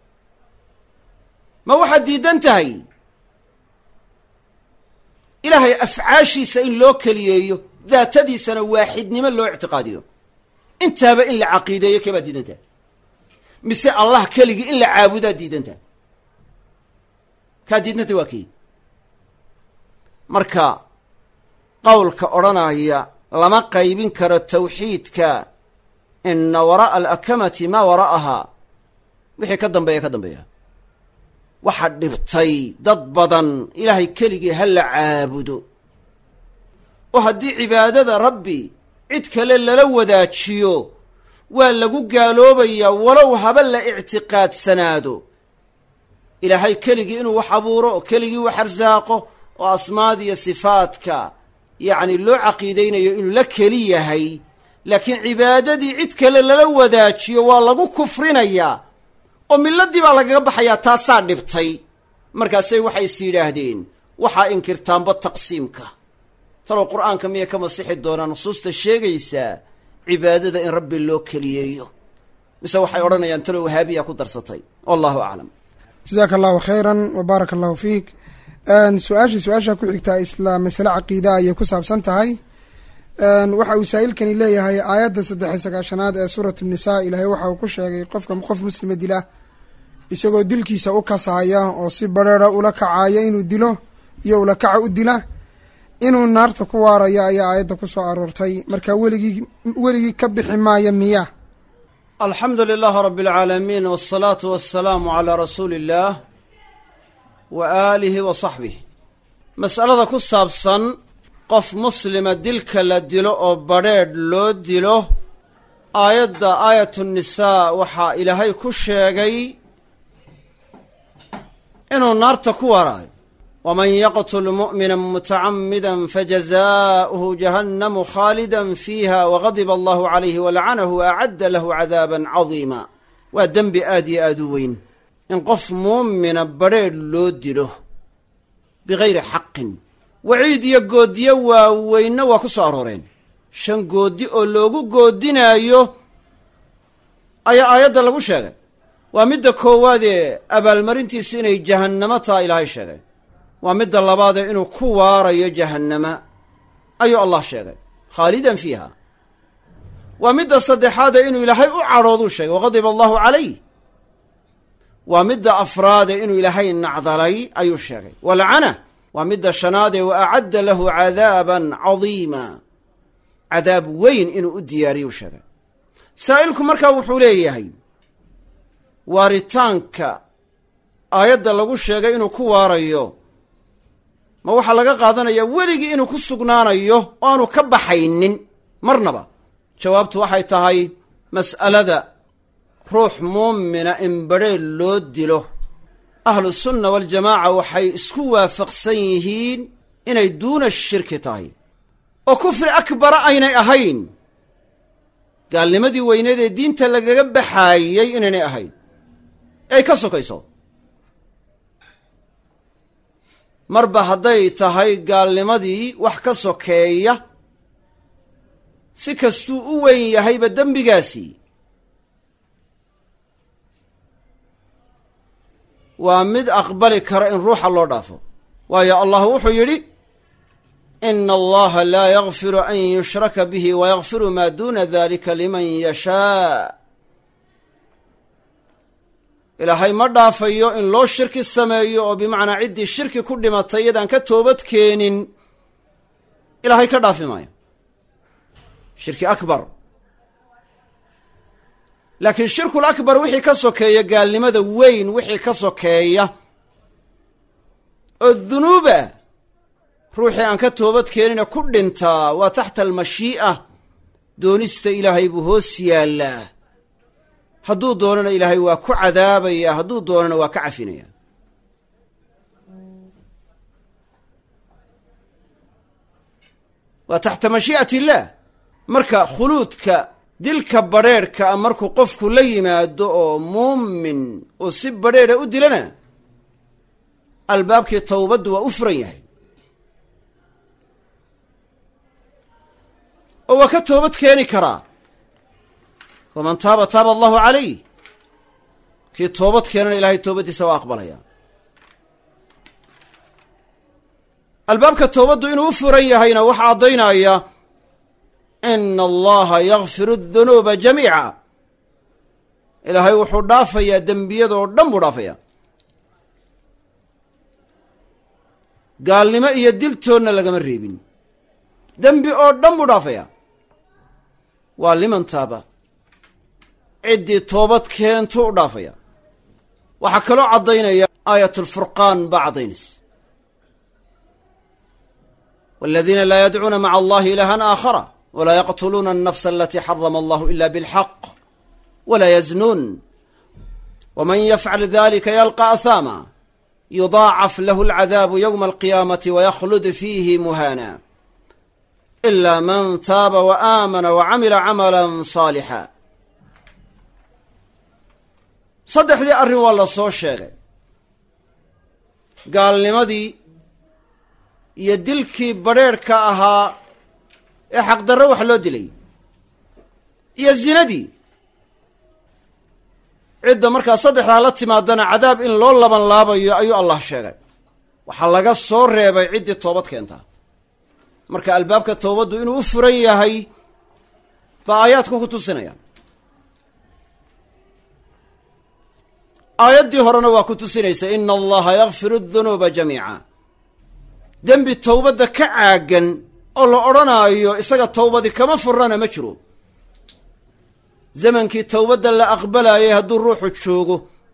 ma waxaad diidan tahay ilaahay afcaashiisa in loo keliyeeyo daatadiisana waaxidnimo loo ictiqaadiyo intaaba in la caqiideeyo kebaad diidantaha mise allah keligii in la caabudaad diidantaha kaa diidnanta waa kii marka qowlka odhanaya lama qaybin karo tawxiidka ina waraa'a alakamati maa wara'ahaa wixii ka dambeeya waxa dhibtay dad badan ilaahay keligii ha la caabudo oo haddii cibaadada rabbi cid kale lala wadaajiyo waa lagu gaaloobayaa walow haba la ictiqaadsanaado ilaahay keligii inuu wax abuuro oo keligii wax arsaaqo oo asmaad iyo sifaadka yacni loo caqiidaynayo inuu la keli yahay laakiin cibaadadii cid kale lala wadaajiyo waa lagu kufrinayaa oo milladii baa lagaga baxayaa taasaa dhibtay markaasay waxay is yidhaahdeen waxaa inkirtaanba taqsiimka talow qur'aanka miyay ka masixi doonaa nusuusta sheegaysaa cibaadada in rabbi loo keliyeeyo mise waxay odhanayaan talow wahaabiyaa ku darsatay wallahu aclam jazaaka allahu khayran wa baaraka allahu fiik su-aasha ku xigtaa isla masale caqiida ayay ku saabsan tahay waxa uu saa'ilkani leeyahay aayadda 39 ee suurat الnisaa ilaahay waxa uu ku sheegay qof muslima dila isagoo dilkiisa u kasaaya oo si bareera ula kacaaya inuu dilo iyo ula kaca u dila inuu naarta ku waarayo ayaa aayadda ku soo aroortay marka weligii ka bixi maaya miya alxamdu lilahi rabi اlcaalamiin wالsalaatu wasalaamu calaa rasuuli اllaah wa aalihi wa saxbih mas'alada ku saabsan qof muslima dilka la dilo oo badrheedh loo dilo aayadda aayatu nisaa waxaa ilaahay ku sheegay inuu naarta ku waaraayo waman yaqtul mu'mina mutacamida fajazaa'uhu jahannamu khaalidan fiiha wagadiba allahu calayhi walacanahu waacadda lahu cadaaban cadiima waa dembi aad iyo aad u weyn in qof muumina badrheedh loo dilo bigayri xaqin waciid iyo goodiyo waaweynna waa ku soo arooreen 5 goodi oo loogu goodinaayo ayaa aayadda lagu sheegay waa midda koowaadee abaalmarintiisu inay jahannamo taa ilaahay sheegay waa midda labaadee inuu ku waarayo jahannama ayuu allah sheegay khaalidan fiiha waa midda saddexaadee inuu ilaahay u cadhooduu sheegay waqadiba allahu calayh waa midda afraadee inuu ilaahay nacdalay ayuu sheegay walacana waa midda shanaadee wa acadda lahu cadaaban cadiima cadaab weyn inuu u diyaariyuu sheegay saa'ilku markaa wuxuu leeyahay waaritaanka aayadda lagu sheegay inuu ku waarayo ma waxaa laga qaadanayaa weligii inuu ku sugnaanayo oo aanu ka baxaynin marnaba jawaabtu waxay tahay mas'alada ruux muumina in badrheedh loo dilo ahlusunna waljamaaca waxay isku waafaqsan yihiin inay duuna shirki tahay oo kufri akbara aynay ahayn gaalnimadii weyneed ee diinta lagaga baxaayey inaynay ahayn ay ka sokayso marba hadday tahay gaalnimadii wax ka sokeeya si kastuu u weyn yahayba dembigaasi waa mid aqbali kara in ruuxa loo dhaafo waayo allah wuxuu yidhi ina allaha laa yakfiru an yushraka bihi wayakfiru maa duuna dalika liman yashaa ilaahay ma dhaafayo in loo shirki sameeyo oo bimacnaa ciddii shirki ku dhimatay iyadaan ka toobad keenin ilaahay ka dhaafi maayo shirki akbar laakiin shirkul akbar wixii ka sokeeya gaalnimada weyn wixii ka sokeeya oo dunuuba ruuxii aan ka toobad keenina ku dhintaa waa taxta almashii'a doonista ilaahay buu hoos yaallaa hadduu doonana ilaahay waa ku cadaabayaa hadduu doonana waa ka cafinaya waa taxta mashii'ati illaah marka khuluudka dilka badrheedhka a markuu qofku la yimaado oo muumin oo si badrheedha u dilana albaabkii towbaddu waa u furan yahay oo waa ka toobad keeni karaa waman taaba taaba allahu calayh kii toobad keenana ilaahay toobaddiisa waa aqbalaya albaabka toobaddu inuu u furan yahayna waxaa caddaynaya ina allaha yakfiru dunuuba jamiica ilaahay wuxuu dhaafayaa dembiyadoo dhan buu dhaafayaa gaalnimo iyo diltoodna lagama reebin dembi oo dhan buu dhaafayaa waa liman taaba ciddii toobad keentuu u dhaafaya waxaa kaloo caddaynaya aayatulfurqaan baa caddaynaysa waladiina laa yadcuuna maca allahi ilaahan aakhara walaa yaqtuluuna annafsa alatii xarama allahu ila bilxaq walaa yaznuun waman yafcal dalika yalqa ahaama yudaacaf lahu alcadaabu yowma alqiyaamati waykhlud fiihi muhaana ila man taaba wa aamana wa camila camalan saalixa saddexdii arrin waa la soo sheegay gaalnimadii iyo dilkii badrheerhka ahaa ee xaqdarro wax loo dilay iyo zinadii cidda markaa saddexdaa la timaadana cadaab in loo laban laabayo ayuu allah sheegay waxaa laga soo reebay ciddii toobad keentaa marka albaabka toobaddu inuu u furan yahay baa aayaadku ku tusinayaan aayaddii horena waa ku tusinaysa ina allaha yakfiru dunuuba jamiica dembi towbadda ka caagan oo la odhanaayo isaga towbadi kama furana ma jiro zamankii towbadda la aqbalaayay hadduu ruuxu joogo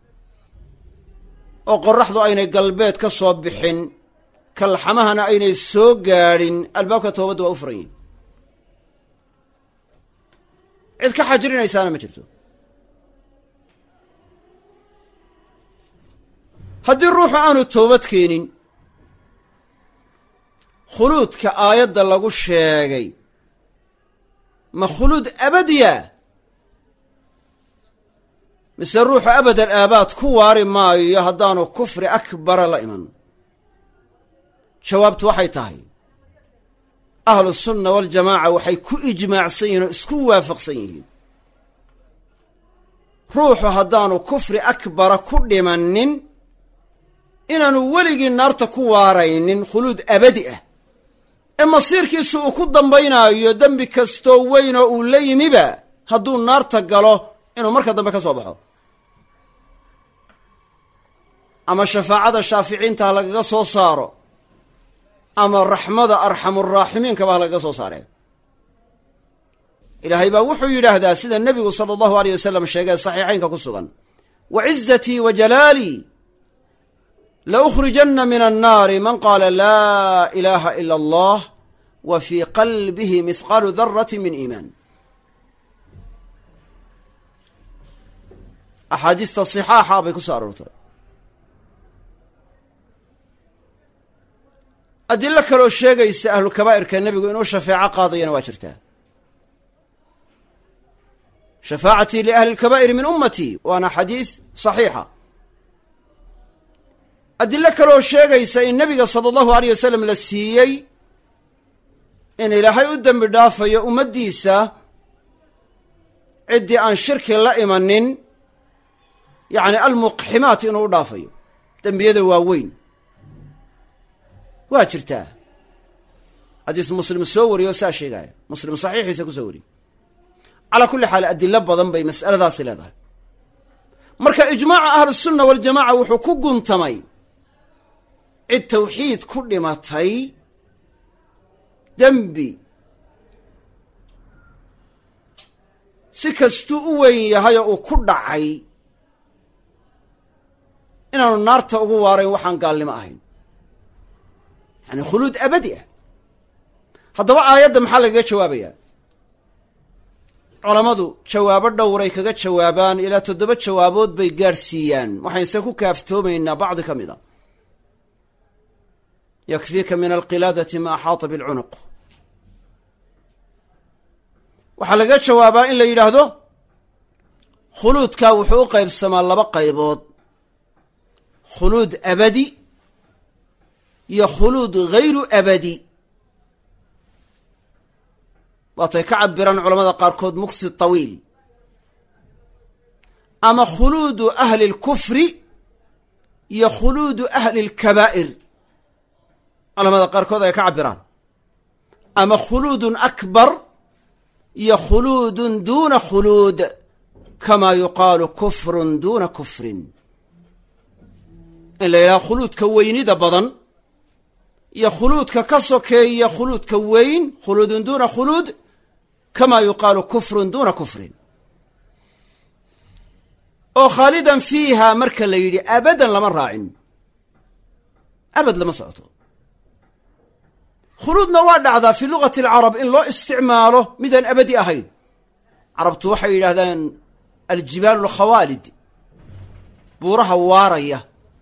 oo qorraxdu aynay galbeed ka soo bixin kalxamahana aynay soo gaadhin albaabka towbadda waa u furan yihin cid ka xajirinaysaana ma jirto haddii ruuxu aanu toobad keenin khuluudka aayadda lagu sheegay ma khuluud abadiya mise ruuxu abadal aabaad ku waari maayo haddaanu kufri akbara la iman jawaabtu waxay tahay ahlusunna waljamaaca waxay ku ijmaacsan yihiin oo isku waafaqsan yihiin ruuxu haddaanu kufri akbara ku dhimannin inaanu weligii naarta ku waaraynin khuluud abadi ah ee masiirkiisu uu ku dambaynaayo dembi kastoo weynoo uu la yimiba hadduu naarta galo inuu marka dambe ka soo baxo ama shafaacada shaaficiinta ha lagaga soo saaro ama raxmada arxamuraaximiinkaba ha lagaga soo saaree ilaahay baa wuxuu yidhaahdaa sida nebigu sala allahu aleyh wasalam sheegee saxiixaynka ku sugan wa cizatii wa jalaalii laukhrijanna min annaari man qaala laa ilaaha ila allah wa fii qalbihi mihqaalu darati min iimaan axaadiista sixaaxa bay ku soo aroortay adilo kaloo sheegaysa ahlu kabaa'irka nebigu inuu shafeeco qaadayana waa jirtaa shafaacatii liahli lkabaa'iri min ummatii waana xadiis saxiixa adilo kaloo sheegaysa in nebiga sala allahu aleyh wasalam la siiyey in ilaahay u dembi dhaafayo ummaddiisa ciddii aan shirki la imanin yacni almuqximaat inuu u dhaafayo dembiyada waaweyn waa jirtaa xadiis muslim soo wariyo saa sheegaya muslim saxiixiisa ku soo wariyey calaa kulli xaal adilo badan bay mas'aladaasi leedahay marka ijmaaca ahlusunna waljamaaca wuxuu ku guntamay cid tawxiid ku dhimatay dembi si kastuu u weyn yahay oo uu ku dhacay inaanu naarta ugu waarayn waxaan gaalnimo ahayn yani khuluud abadi ah haddaba aayadda maxaa lagaga jawaabayaa culammadu jawaabo dhowray kaga jawaabaan ilaa 7 jawaabood bay gaadhsiiyaan waxaynse ku kaaftoomaynaa bacdi ka mid a yakfiika min alqilaadati ma axaata bilcunuq waxaa laga jawaabaa in la yidhaahdo khuluudkaa wuxuu u qaybsamaa 2 qaybood khuluud abadi iyo khuluud ghayru abadi waatay ka cabiraan culamada qaarkood muksi tawiil ama khuluudu ahli اlkufri iyo khuluudu ahli اlkabaa'ir culamada qaarkood ay ka cabiraan ama khuluudun akbar iyo khuluudun duuna khuluud kamaa yuqaalu kufrun duuna kufrin in la yidhaha khuluudka weynida badan iyo khuluudka ka sokeeya khuluudka weyn khuluudun duuna khuluud kamaa yuqaalu kufrun duuna kufrin oo khaalidan fiiha marka la yidhi abadan lama raacin abad lama socoto khuluudna waa dhacdaa fii lugati alcarab in loo isticmaalo midaan abadi ahayn carabtu waxay yidhahdaan aljibaalu alkhawaalid buuraha waaraya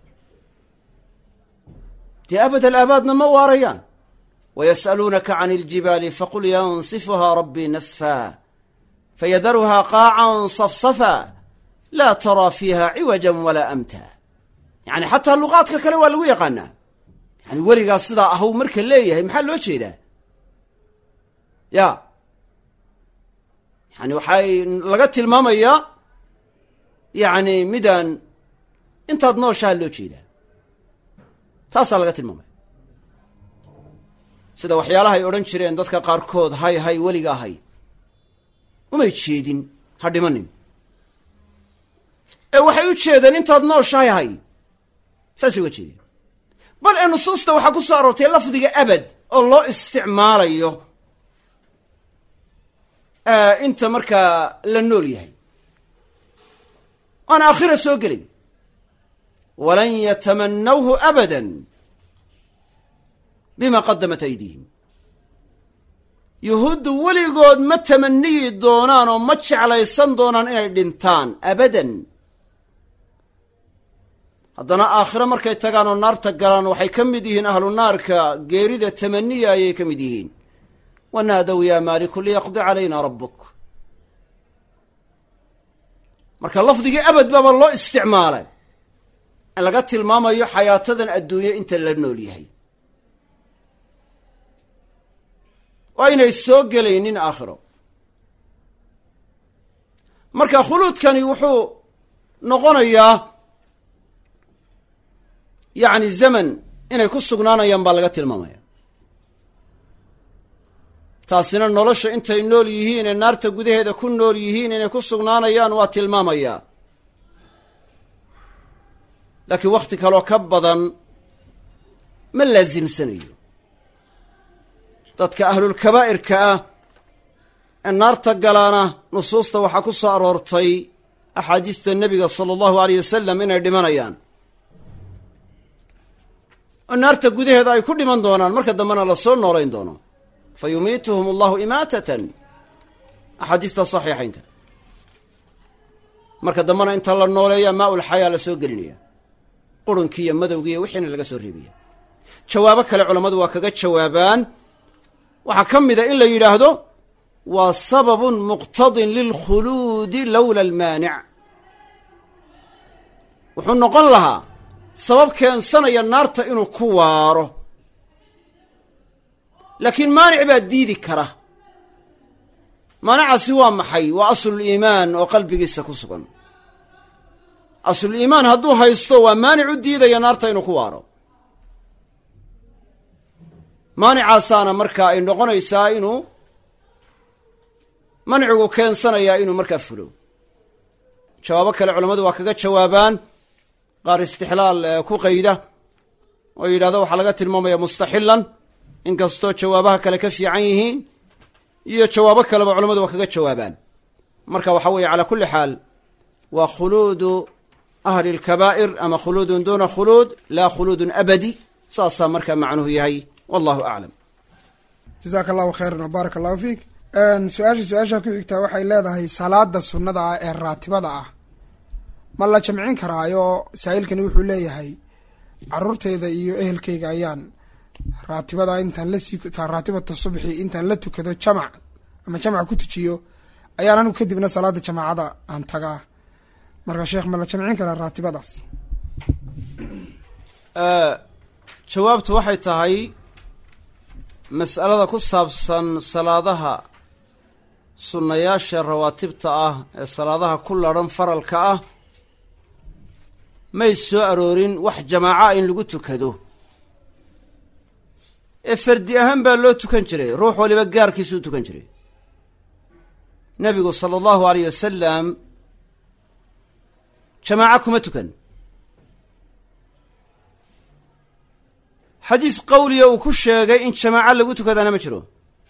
dee abad alaabaadna ma waarayaan wayas'aluunaka can iljibaali faqul yansifuhaa rabbii nasfaa fayadaruhaa qaacan safsafa laa taraa fiiha ciwajan walaa amta yani xataa luqaadka kale waa lagu yaqaanaa yani weligaas sidaa ahaw marka leeyahay maxaa loo jeedaa ya yani waxay laga tilmaamayaa yani midaan intaad nooshaha loo jeedaa taasaa laga tilmaamaya sida waxyaalaha ay odhan jireen dadka qaarkood hay hay weligaa hay umay jeedin ha dhimanin ee waxay u jeedeen intaad nooshahay hay saasay uga jeedeen bal ee nusuusta waxaa ku soo aroortay lafdiga abad oo loo isticmaalayo inta markaa la nool yahay aan aakhira soo gelin walan yatamannawhu abadan bima qadamat aydiihim yuhuuddu weligood ma tamaniyi doonaan oo ma jeclaysan doonaan inay dhintaan abadan haddana aakhiro markay tagaan oo naarta galaan waxay ka mid yihiin ahlu naarka geerida tamaniya ayay ka mid yihiin wanaadow yaa maaliku liyaqdi calayna rabbuk marka lafdigii abad baaba loo isticmaalay in laga tilmaamayo xayaatadan adduunye inta la nool yahay oo aynay soo gelaynin aakhiro marka khuluudkani wuxuu noqonayaa yacni zaman inay ku sugnaanayaan baa laga tilmaamaya taasina nolosha intay nool yihiin ee naarta gudaheeda ku nool yihiin inay ku sugnaanayaan waa tilmaamayaa laakiin wakhti kaloo ka badan ma laasimsanayo dadka ahlulkabaa'irka ah ee naarta galaana nusuusta waxaa ku soo aroortay axaadiista nebiga sala allahu aleyh wasalam inay dhimanayaan oo naarta gudaheeda ay ku dhiman doonaan marka dambena la soo noolayn doono fa yumiituhum allahu imaatatan axaadiista saxiixaynka marka dambena inta la nooleeya maa-ulxayaa la soo gelinaya qurunkii iyo madowgiiyo wixiina laga soo reebaya jawaabo kale culammadu waa kaga jawaabaan waxaa ka mida in la yidhaahdo waa sababun muqtadin lilkhuluudi lowla almaanic wuxuu noqon lahaa sabab keensanaya naarta inuu ku waaro laakiin maanic baa diidi kara maanicaasi waa maxay waa asluliimaan oo qalbigiisa ku sugan asluliimaan hadduu haysto waa maanic u diidaya naarta inuu ku waaro maanicaasaana markaa ay noqonaysaa inuu mancigu keensanayaa inuu markaa fulo jawaabo kale culammadu waa kaga jawaabaan qaar istixlaal ku qayda oo yidhahdo waxaa laga tilmaamaya mustaxilan inkastoo jawaabaha kale ka fiican yihiin iyo jawaabo kaleba culammadu waa kaga jawaabaan marka waxaa weeye calaa kulli xaal waa khuluudu ahli alkabaa'ir ama khuluudun duuna khuluud laa khuluudun abadi saasaa markaa macnuhu yahay wallahu aclam jazaaka allahu khayran wbaaraka allahu fiik su-aasha ku xigtaa waxay leedahay salaada sunnada ah ee raatibada ah ma la jamcin karaayo saa'ilkani wuxuu leeyahay caruurteyda iyo ehelkeyga ayaan raatibada intaan raatibata subxi intaan la tukado jamac ama jamac ku tujiyo ayaan anigu kadibna salaada jamaacada aan tagaa marka sheekh ma la jamcin karaa raatibadaas jawaabtu waxay tahay mas'alada ku saabsan salaadaha sunnayaasha rawaatibta ah ee salaadaha ku ladhan faralka ah may soo aroorin wax jamaaca in lagu tukado ee fardi ahaan baa loo tukan jiray ruux waliba gaarkiisuu tukan jiray nebigu sala allahu alayh wasalam jamaaco kuma tukan. xadiis qowliya uu ku sheegay in jamaaco lagu tukadaana ma jiro.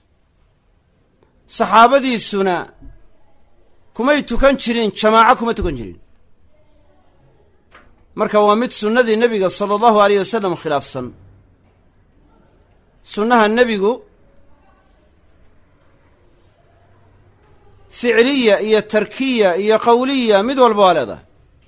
saxaabadiisuna kumay tukan jirin, jamaaco kuma tukan jirin. marka waa mid sunnadii nebiga sala allahu alayh wasalam khilaafsan. sunnaha nebigu ficliya iyo tarkiya iyo qowliya mid walba waa leedahay.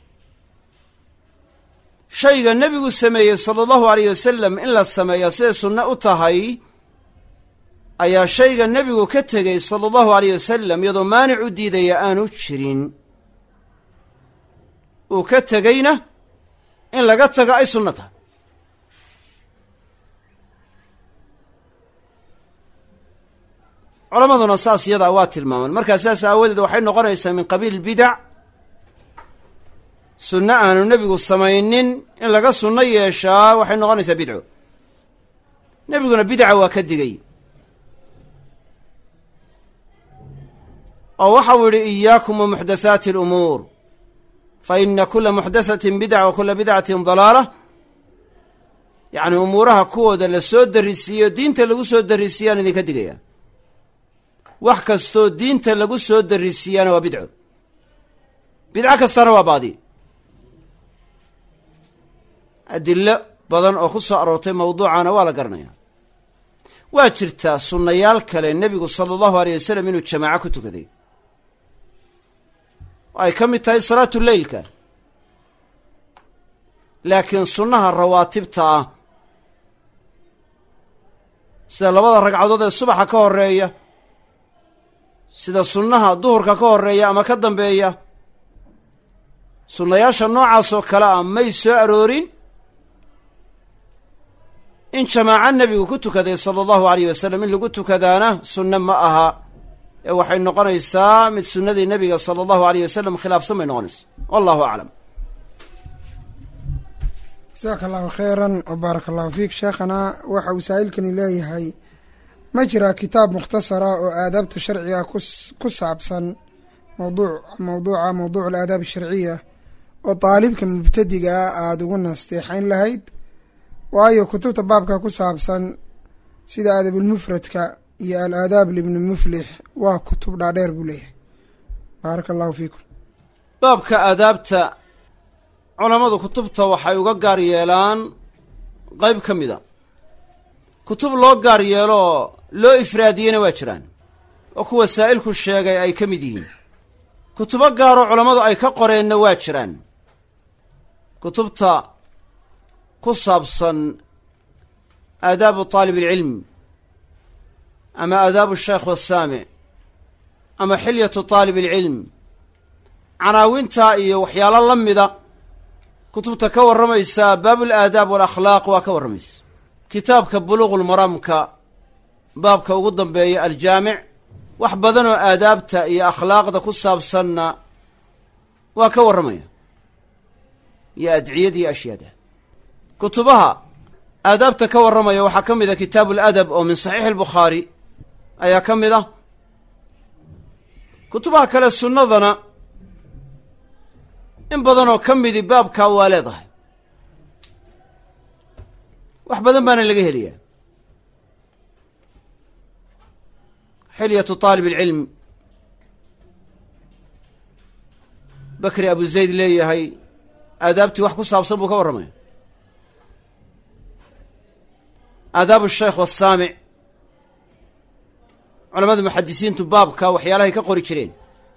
shayga nebigu sameeyey sala allahu alayh wasalam in la sameeya siday sunno u tahay ayaa shayga nebigu ka tegey sala allahu alayh wasalam iyadoo maanic u diidaya aanu jirin uu ka tegeyna in laga tago ay sunno tahay. culammaduna saas yadaa waa tilmaaman. markaa saas aawadeed waxay noqonaysaa min qabiil bidac. sunno aanu nebigu samaynin in laga sunno yeeshaa waxay noqonaysaa bidco. nebiguna bidca waa ka digay oo waxau yidhi iyaakum wa muxdathaati alumuur fa ina kula muxdathatin bidca wa kula bidcatin dalaala. yacni umuuraha kuwooda la soo darisiiyo diinta lagu soo darisiiyaan idinka digaya. wax kastoo diinta lagu soo darisiiyaana waa bidco. bidco kastana waa baadi. adillo badan oo ku soo aroortay mawduucana waa la garanayaa. waa jirtaa sunnayaal kale nebigu sala allahu alayh wasalam inuu jamaaco ku tukaday oo ay ka mid tahay salaatu leylka. laakiin sunnaha rawaatibta ah sida labada ragcadood ee subaxa ka horeeya, sida sunnaha duhurka ka horeeya ama ka dambeeya, sunnayaasha noocaasoo kale ah may soo aroorin in jamaaco nebigu ku tukaday sala allahu alayh wasalam in lagu tukadaana sunno ma aha ee waxay noqonaysaa mid sunnadii nebiga sala allahu alayh wasalam khilaafsan bay noqonaysaa. wallahu aclam. jasaaka allahu khayran wa baaraka allahu fiik. sheekhana waxa uu saa'ilkani leeyahay ma jiraa kitaab mukhtasara oo aadaabta sharciga ku saabsan mawduuca alaadaab asharciya oo daalibka mubtadiga ah aada ugu nasteexayn lahayd? waayo kutubta baabka ku saabsan sida adabulmufradka iyo alaadaab libni muflix waa kutub dhaadheer buu leeyahay. baaraka allahu fiikum. baabka aadaabta culammadu kutubta waxay uga gaar yeelaan qayb ka mida. kutub loo gaar yeeloo loo ifraadiyena waa jiraan oo kuwa saa'ilku sheegay ay ka mid yihiin. kutubo gaaroo culammadu ay ka qoreenna waa jiraan. kutubta ku saabsan aadaabu taalib alcilm ama aadaabu sheekh wasaamic ama xilyatu taalib alcilm, canaawintaa iyo waxyaalo la mida kutubta ka warramaysa baabul aadaab walakhlaaq waa ka warramaysa. kitaabka buluuqulmaramka baabka ugu dambeeya aljaamic wax badan oo aadaabta iyo akhlaaqda ku saabsanna waa ka warramaya iyo adciyada iyo ashyaada. kutubaha aadaabta ka warramaya waxaa ka mid a kitaabu aladab oo min saxiixi albukhaari ayaa ka mid ah. kutubaha kale sunnadana in badanoo ka midi baabkaa waa leedahay. wax badan baana laga helayaa. xilyatu taalib alcilm bakri abu zayd leeyahay aadaabtii wax ku saabsan buu ka warramaya. aadaabu sheekh wasaamic culamada muxadisiintu baabka waxyaalahay ka qori jireen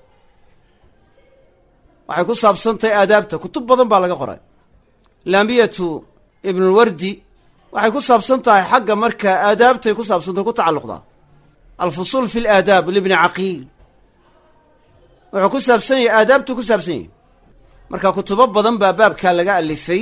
waxay ku saabsantahay aadaabta. kutub badan baa laga qoray. laambiyatu ibnulwardi waxay ku saabsan tahay xagga markaa aadaabtay ku saabsantahay ku tacalluqdaa. alfusuul fi laadaab libni caqiil wuxuu ku saabsan yahay aadaabtu ku saabsan yahay. marka kutubo badan baa baabkaa laga alifay.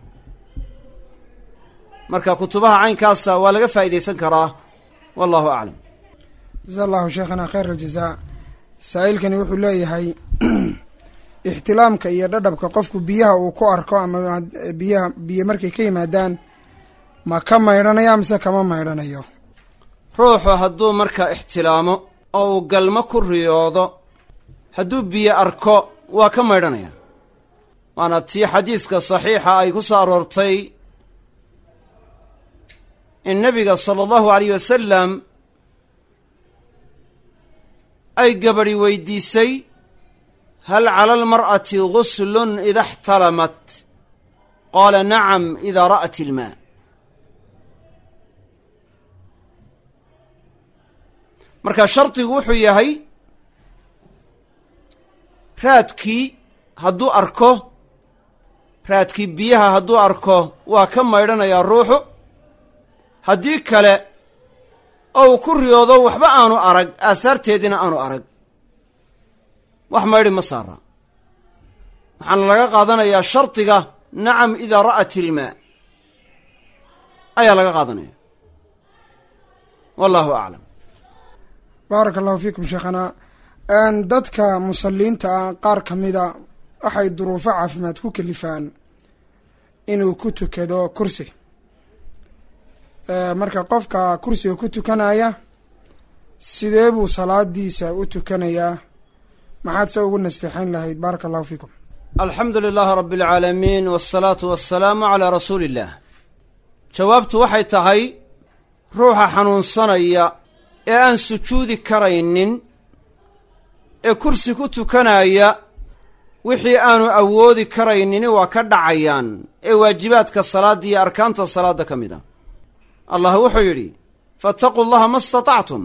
marka kutubaha caynkaasa waa laga faa'iidaysan karaa. wallahu aclam. jasa allahu sheekhana khayr aljazaa. saa'ilkani wuxuu leeyahay ixtilaamka iyo dhadhabka qofku biyaha uu ku arko ama biyo markay ka yimaadaan ma ka maydhanaya mise kama maydhanayo? ruuxu hadduu markaa ixtilaamo oo uu galmo ku riyoodo hadduu biyo arko waa ka maydhanaya waana tii xadiiska saxiixa ay ku soo aroortay in nebiga sala allahu alayh wasalam ay gabadhi weydiisay hal cala almar'ati guslun ida اxtalamat qaala nacam idaa ra'at ilmaa marka shardigu wuxuu yahay raadkii hadduu arko raadkii biyaha hadduu arko waa ka maydhanayaa ruuxu haddii kale oo uu ku riyoodo waxba aanu arag aasaarteediina aanu arag wax maydhi ma saara waxaana laga qaadanayaa shardiga nacam idaa ra'at ilmaa ayaa laga qaadanaya wallahu aclam baaraka allahu fiikum sheekhana dadka musalliinta ah qaar ka mida waxay duruufo caafimaad ku kalifaan inuu ku tukado kursi marka qofka kursiga ku tukanaya sidee buu salaadiisa u tukanayaa maxaad se ugu nasteexayn lahayd baaraka allahu fiikum alxamdu lilaahi rabbi alcaalamiin waasalaatu wassalaamu calaa rasuuli illaah jawaabtu waxay tahay ruuxa xanuunsanaya ee aan sujuudi karaynin ee kursi ku tukanaya wixii aanu awoodi karaynini waa ka dhacayaan ee waajibaadka salaadda iyo arkaanta salaadda ka mid a allah wuxuu yidhi faataquu llaha ma istatactum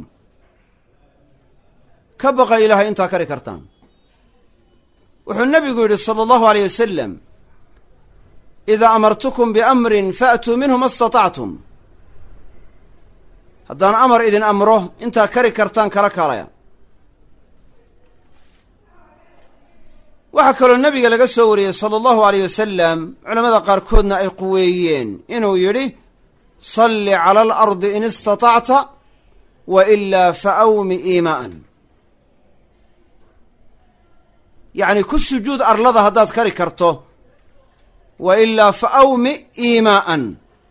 ka baqa ilaahay intaa kari kartaan wuxuu nebigu yidhi sala allahu alayh wasalam idaa amartukum biamrin faatuu minhu ma istatactum haddaan amar idin amro intaa kari kartaan kala kaalaya waxaa kaloo nebiga laga soo wariyey sala allahu alayh wasalam culammada qaarkoodna ay quweeyeen inuu yidhi salli cala alardi in istatacta wa ilaa fa awmi iimaa'an yacni ku sujuud arlada haddaad kari karto wa ilaa fa awmi iimaa'an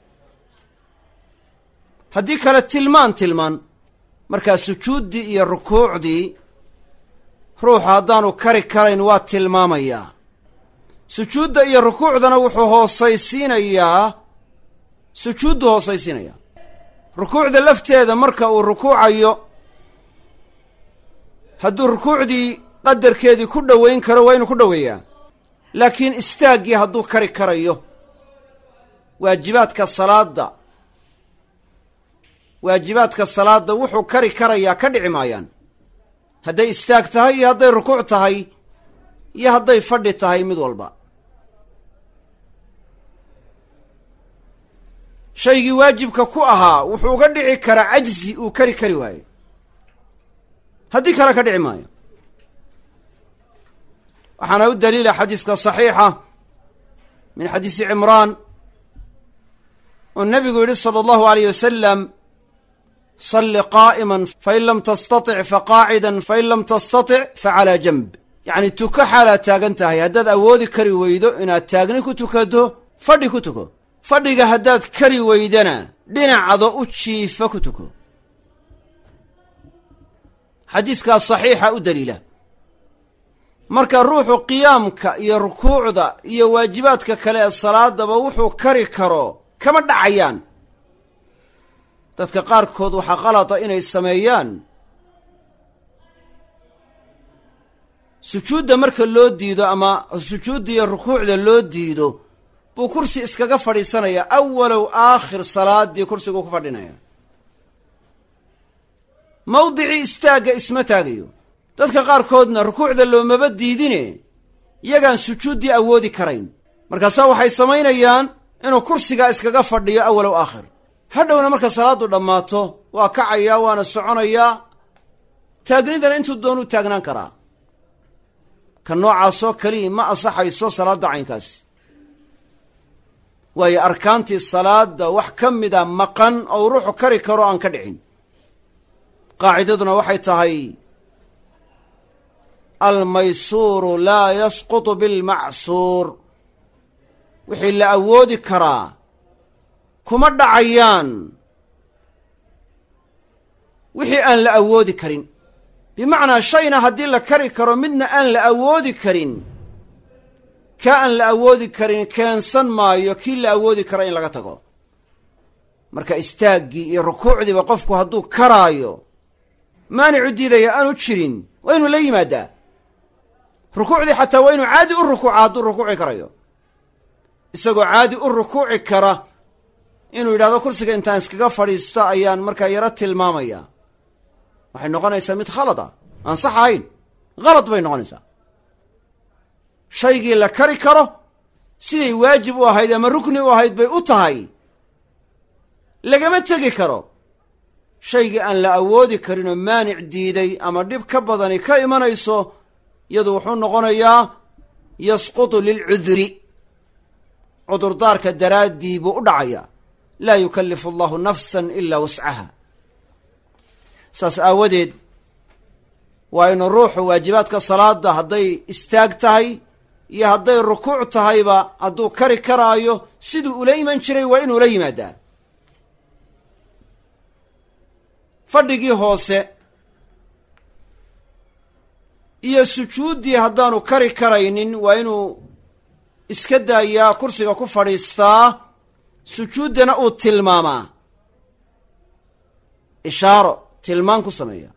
haddii kale tilmaan markaa sujuuddii iyo rukuucdii ruuxa haddaanu kari karayn waa tilmaamayaa sujuudda iyo rukuucdana wuxuu hoosaysiinayaa sujuuddu hoosaysiinayaa rukuucda lafteeda marka uu rukuucayo hadduu rukuucdii qadarkeedii ku dhowayn karo waa inuu ku dhoweeyaa laakiin istaaggii hadduu kari karayo waajibaadka salaadda wuxuu kari karayaa ka dhici maayaan hadday istaag tahay iyo hadday rukuuc tahay iyo hadday fadhi tahay mid walba shaygii waajibka ku ahaa wuxuu uga dhici karaa cajzi uu kari waayo haddii kale ka dhici maayo waxaana u daliila xadiiska saxiixa min xadiisi cimraan oo nebigu yidhi sala allahu alayh wasalam salli qaa'iman fain lam tastatic faqaacidan fain lam tastatic facalaa janb yacni tuko xaalaad taagan tahay haddaad awoodi kari weydo inaad taagni ku tukado fadhi ku tuko fadhiga haddaad kari weydana dhinacdo u jiifa ku tuko xadiiskaas saxiixa u daliila marka ruuxu qiyaamka iyo rukuucda iyo waajibaadka kale ee salaadaba wuxuu kari karo kama dhacayaan dadka qaarkood waxaa qalada inay sameeyaan sujuudda marka loo diido ama sujuudda iyo rukuucda loo diido buu kursi iskaga fadhiisanaya awalow aakhir salaaddii kursiguu ku fadhinaya mawdicii istaagga isma taagayo dadka qaarkoodna rukuucda loomaba diidine iyagaan sujuuddii awoodi karayn markaasaa waxay samaynayaan inuu kursigaa iskaga fadhiyo awalow aakhir hadhowna marka salaaddu dhammaato waa kacayaa waana soconayaa taagnidana intuu doonuu taagnaan karaa ka noocaasoo keliya ma ansaxayso salaadda caynkaasi waayo arkaantii salaadda wax ka mida maqan oo ruuxu kari karo aan ka dhicin qaacidaduna waxay tahay almaysuuru laa yasqutu bilmacsuur wixii la awoodi karaa kuma dhacayaan wixii aan la awoodi karin bimacnaa shayna haddii la kari karo midna aan la awoodi karin ka aan la awoodi karin keensan maayo kii la awoodi kara in laga tago. marka istaaggii iyo rukuucdiiba qofku hadduu karaayo maanicu diidaya aanu jirin waa inuu la yimaadaa. rukuucdii xataa waa inuu caadi u rukuuca hadduu rukuuci karayo. isagoo caadi u rukuuci kara inuu yidhahdo kursiga intaan iskaga fadhiisto ayaan markaa yaro tilmaamaya, waxay noqonaysaa mid khalad ah, aan sax ahayn, khalad bay noqonaysaa. shaygii la kari karo siday waajib u ahayd ama rukni u ahayd bay u tahay, lagama tegi karo. shaygii aan la awoodi karinoo maanic diiday ama dhib ka badani ka imanayso, iyadu wuxuu noqonayaa yasqutu lilcudri, cudurdaarka daraaddii buu u dhacayaa. laa yukallifu allahu nafsan ilaa wascaha. saas aawadeed waa inuu ruuxu waajibaadka salaada hadday istaag tahay iyo hadday rukuuc tahayba hadduu kari karaayo siduu ula iman jiray waa inuu la yimaadaa. fadhigii hoose iyo sujuuddii haddaanu kari karaynin waa inuu iska daayaa, kursiga ku fadhiistaa, sujuuddana uu tilmaamaa, ishaaro tilmaan ku sameeya.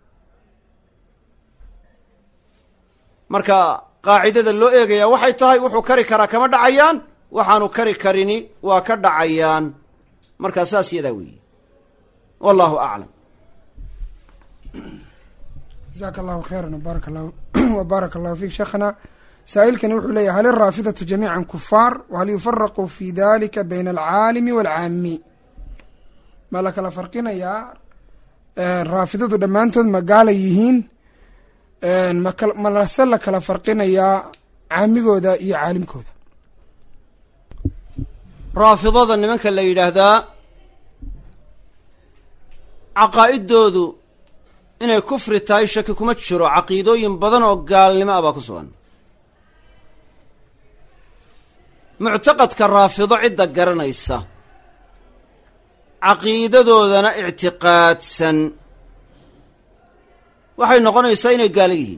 marka qaacidada loo eegayaa waxay tahay wuxuu kari karaa kama dhacayaan, waxaanu kari karini waa ka dhacayaan. markaa saas yadaa weeye, wallahu aclam. jazaaka allahu khayran wbaaraka allahu fiik sheekhana. saa'ilkani wuxuu leeyahy hal iraafidatu jamiican kufaar wahal yufaraqu fi dalika bayna alcaalimi waalcaami? ma la kala farqinayaa raafidadu dhammaantood ma gaalay yihiin? malase la kala farqinayaa caamigooda iyo caalimkooda? raafidada nimanka la yidhaahdaa caqaa'idoodu inay kufri tahay shaki kuma jiro. caqiidooyin badan oo gaalnimo ah baa ku sugan. muctaqadka raafido cidda garanaysa, caqiidadoodana ictiqaadsan, waxay noqonaysaa inay gaalo yihiin.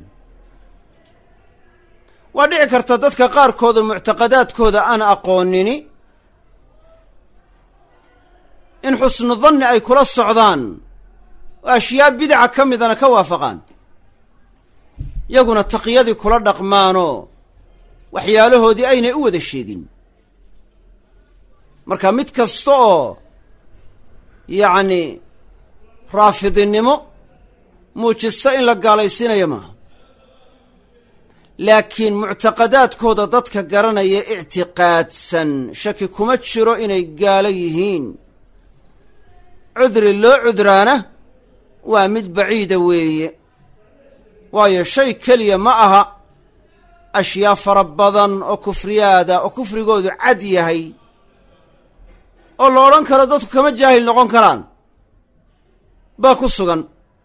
waa dhici karta dadka qaarkooda muctaqadaadkooda aan aqoonini in xusnu danni ay kula socdaan oo ashyaa bidaca ka midana ka waafaqaan, yaguna taqiyadii kula dhaqmaanoo waxyaalahoodii aynay u wada sheegin. marka mid kasta oo yacni raafidinimo muujista in la gaalaysiinayo maaha, laakiin muctaqadaadkooda dadka garanaya ictiqaadsan shaki kuma jiro inay gaalo yihiin. cudri loo cudraana waa mid baciida weeye, waayo shay keliya ma aha, ashyaa fara badan oo kufriyaada oo kufrigoodu cad yahay oo la odhan karo dadku kama jaahil noqon karaan baa ku sugan.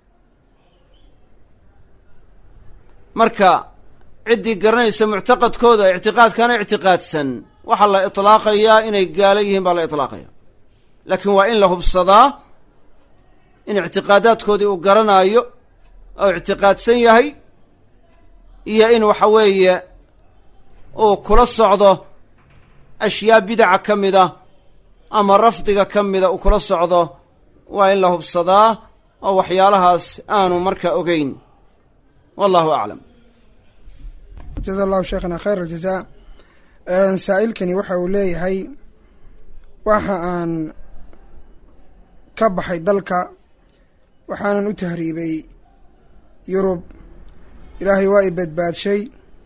marka ciddii garanaysa muctaqadkooda ictiqaadkana ictiqaadsan waxaa la itlaaqayaa inay gaalo yihiin baa la itlaaqaya. laakiin waa in la hubsadaa in ictiqaadaadkoodii uu garanaayo oo ictiqaadsan yahay, iyo in waxa weeye uu kula socdo ashyaa bidaca ka mida ama rafdiga ka mida uu kula socdo. waa in la hubsadaa oo waxyaalahaas aanu marka ogeyn. wallahu aclam. jaza allahu sheekhana khayr aljaza. saa'ilkani waxa uu leeyahay waxa aan ka baxay dalka, waxaanan u tahriibay yurub, ilaahay waa i badbaadshay.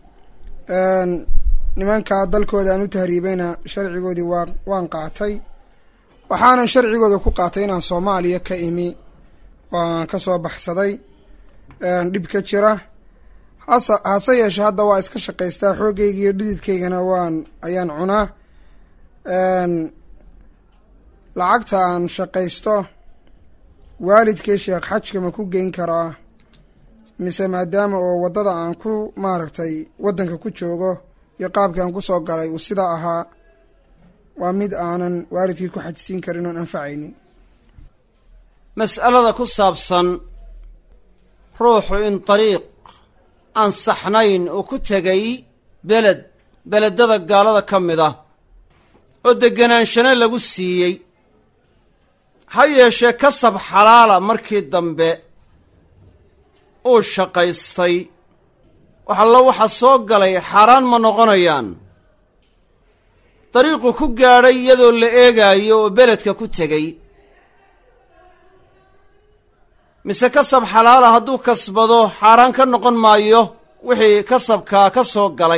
nimankaa dalkooda aan u tahriibayna sharcigoodii waan qaatay, waxaanan sharcigooda ku qaatay inaan soomaaliya ka imi oo aan ka soo baxsaday dhib ka jira. hase yeeshe hadda waa iska shaqaystaa, xooggayga iyo dhididkaygana ayaan cunaa. lacagta aan shaqaysto waalidkay sheekh xajka ma ku geyn karaa, mise maadaama oo waddada aan ku maaragtay waddanka ku joogo iyo qaabkii aan ku soo galay uu sidaa ahaa, waa mid aanan waalidkii ku xajisiin karin oon anfacaynin? mas'alada ku saabsan ruuxu in dariiq aan saxnayn uu ku tegay beledada gaalada ka mid ah oo degganaanshana lagu siiyey, ha yeeshee kasab xalaala markii dambe uu shaqaystay, wax allo waxa soo galay xaaraan ma noqonayaan? dariiqu ku gaadhay iyadoo la eegaayo oo beledka ku tegey, mise kasab xalaala hadduu kasbado xaaraan ka noqon maayo wixii kasabkaa ka soo galay?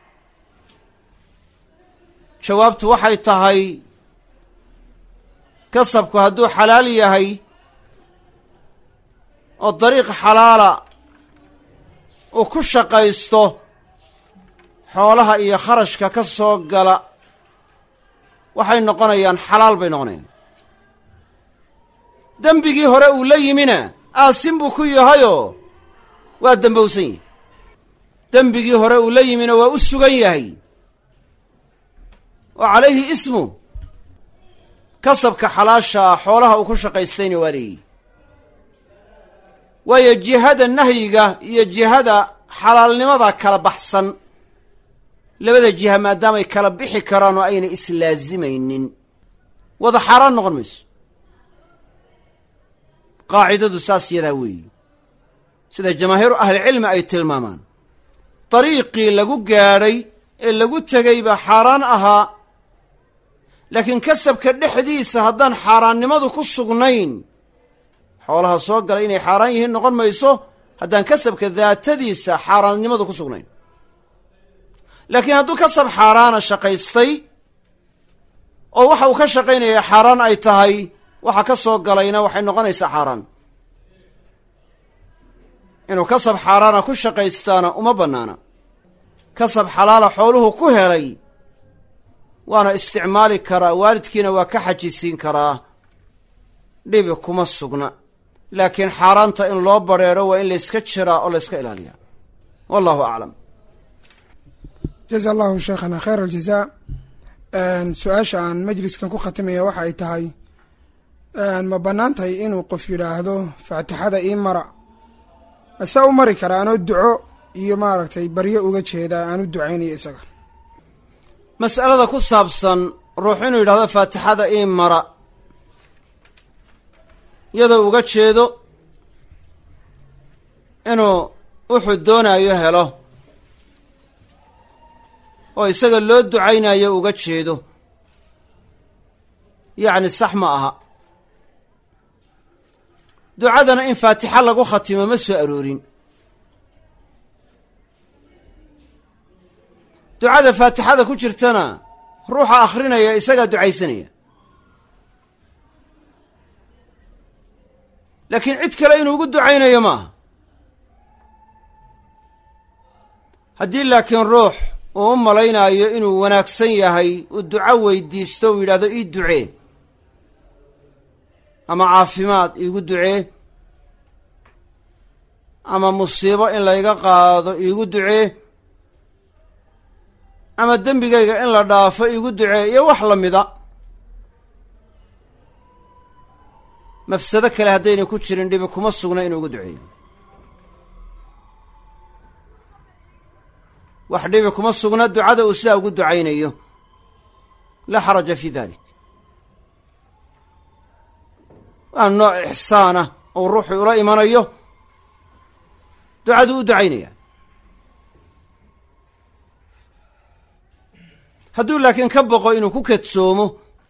jawaabtu waxay tahay kasabku hadduu xalaal yahay oo dariiq xalaala uu ku shaqaysto, xoolaha iyo kharashka ka soo gala waxay noqonayaan xalaal bay noqonayaan. dembigii hore uu la yimina aasin buu ku yahayoo waa dembowsan yahay. dembigii hore uu la yimina waa u sugan yahay oo calayhi ismu. kasabka xalaashaa xoolaha uu ku shaqaystayna waa leeyihi, waayo jihada nahyiga iyo jihada xalaalnimada kala baxsan, labada jiha maadaamay kala bixi karaan oo ayna islaazimaynin, wada xaaraan noqon mayso. qaacidadu saas yadaa weeyi, sida jamaahiiru ahlicilmi ay tilmaamaan. dariiqii lagu gaadhay ee lagu tegay baa xaaraan ahaa, laakiin kasabka dhexdiisa haddaan xaaraannimadu ku sugnayn, xoolaha soo gala inay xaaraan yihiin noqon mayso haddaan kasabka daatadiisa xaaraannimadu ku sugnayn. laakiin hadduu kasab xaaraana shaqaystay oo waxa uu ka shaqaynaya xaaraan ay tahay, waxa ka soo galayna waxay noqonaysaa xaaraan. inuu kasab xaaraana ku shaqaystaana uma bannaana. kasab xalaala xooluhu ku helay waana isticmaali karaa, waalidkiina waa ka xajisiin karaa, dhibi kuma sugna. laakiin xaaraanta in loo badrheero waa in layska jiraa oo layska ilaaliyaa. wallahu aclam. jaza allahu sheekhana khayr aljazaa. su-aasha aan majliskan ku khatimaya waxa ay tahay, ma bannaan tahay inuu qof yidhaahdo faatixada ii mara? ase u mari karaa anoo duco iyo maaragtay baryo uga jeeda aan u ducaynayo isaga? mas'alada ku saabsan ruux inuu yidhahdo faatixada ii mara iyadoo uga jeedo inuu wuxuu doonaayo helo oo isaga loo ducaynayo uga jeedo, yacni sax ma aha. ducadana in faatixa lagu khatimo ma soo aroorin. ducada faatixada ku jirtana ruuxa akhrinaya isagaa ducaysanaya, laakiin cid kale inuu ugu ducaynayo ma aha. haddii laakiin ruux uu u malaynaayo inuu wanaagsan yahay uu duco weydiisto uu yidhahdo ii ducee, ama caafimaad iigu ducee, ama musiibo in layga qaado iigu ducee, ama dembigayga in la dhaafo iigu ducee, iyo wax la mida, mafsado kale haddaynay ku jirin dhibi kuma sugna inuu ugu duceeyo. wax dhibi kuma sugna ducada uu sidaa ugu ducaynayo, laa xaraja fii dalik. waa nooc ixsaanah oo ruuxu ula imanayo, ducaduu u ducaynaya. hadduu laakiin ka boqo inuu ku kadsoomo,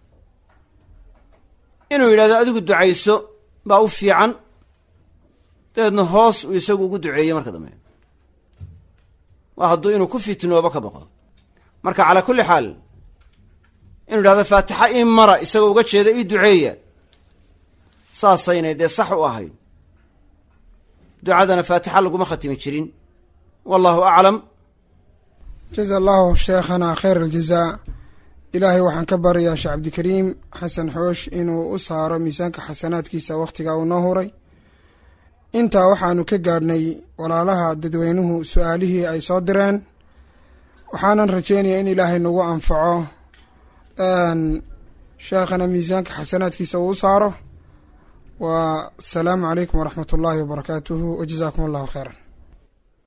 inuu yidhahdo adigu ducayso baa u fiican, dabeedna hoos uu isagu ugu duceeyo marka dambe, waa hadduu inuu ku fitnoobo ka boqo. marka calaa kulli xaal inuu yidhahdo faatixa ii mara isagoo uga jeeda ii duceeya, saasaynay dee sax u ahayn. ducadana faatixa laguma khatimi jirin. wallahu aclam. jaza allahu sheekhana khayr aljazaa. ilaahay waxaan ka baryayaa sheekh cabdikariim xasan xoosh inuu u saaro miisaanka xasanaadkiisa wakhtigaa uu noo huray. intaa waxaanu ka gaadhnay walaalaha dadweynuhu su-aalihii ay soo direen, waxaanan rajeynaya in ilaahay nagu anfaco, sheekhana miisaanka xasanaadkiisa uu u saaro, والسلام عليكم ورحمة الله وبركاته وجزاكم الله خيرا.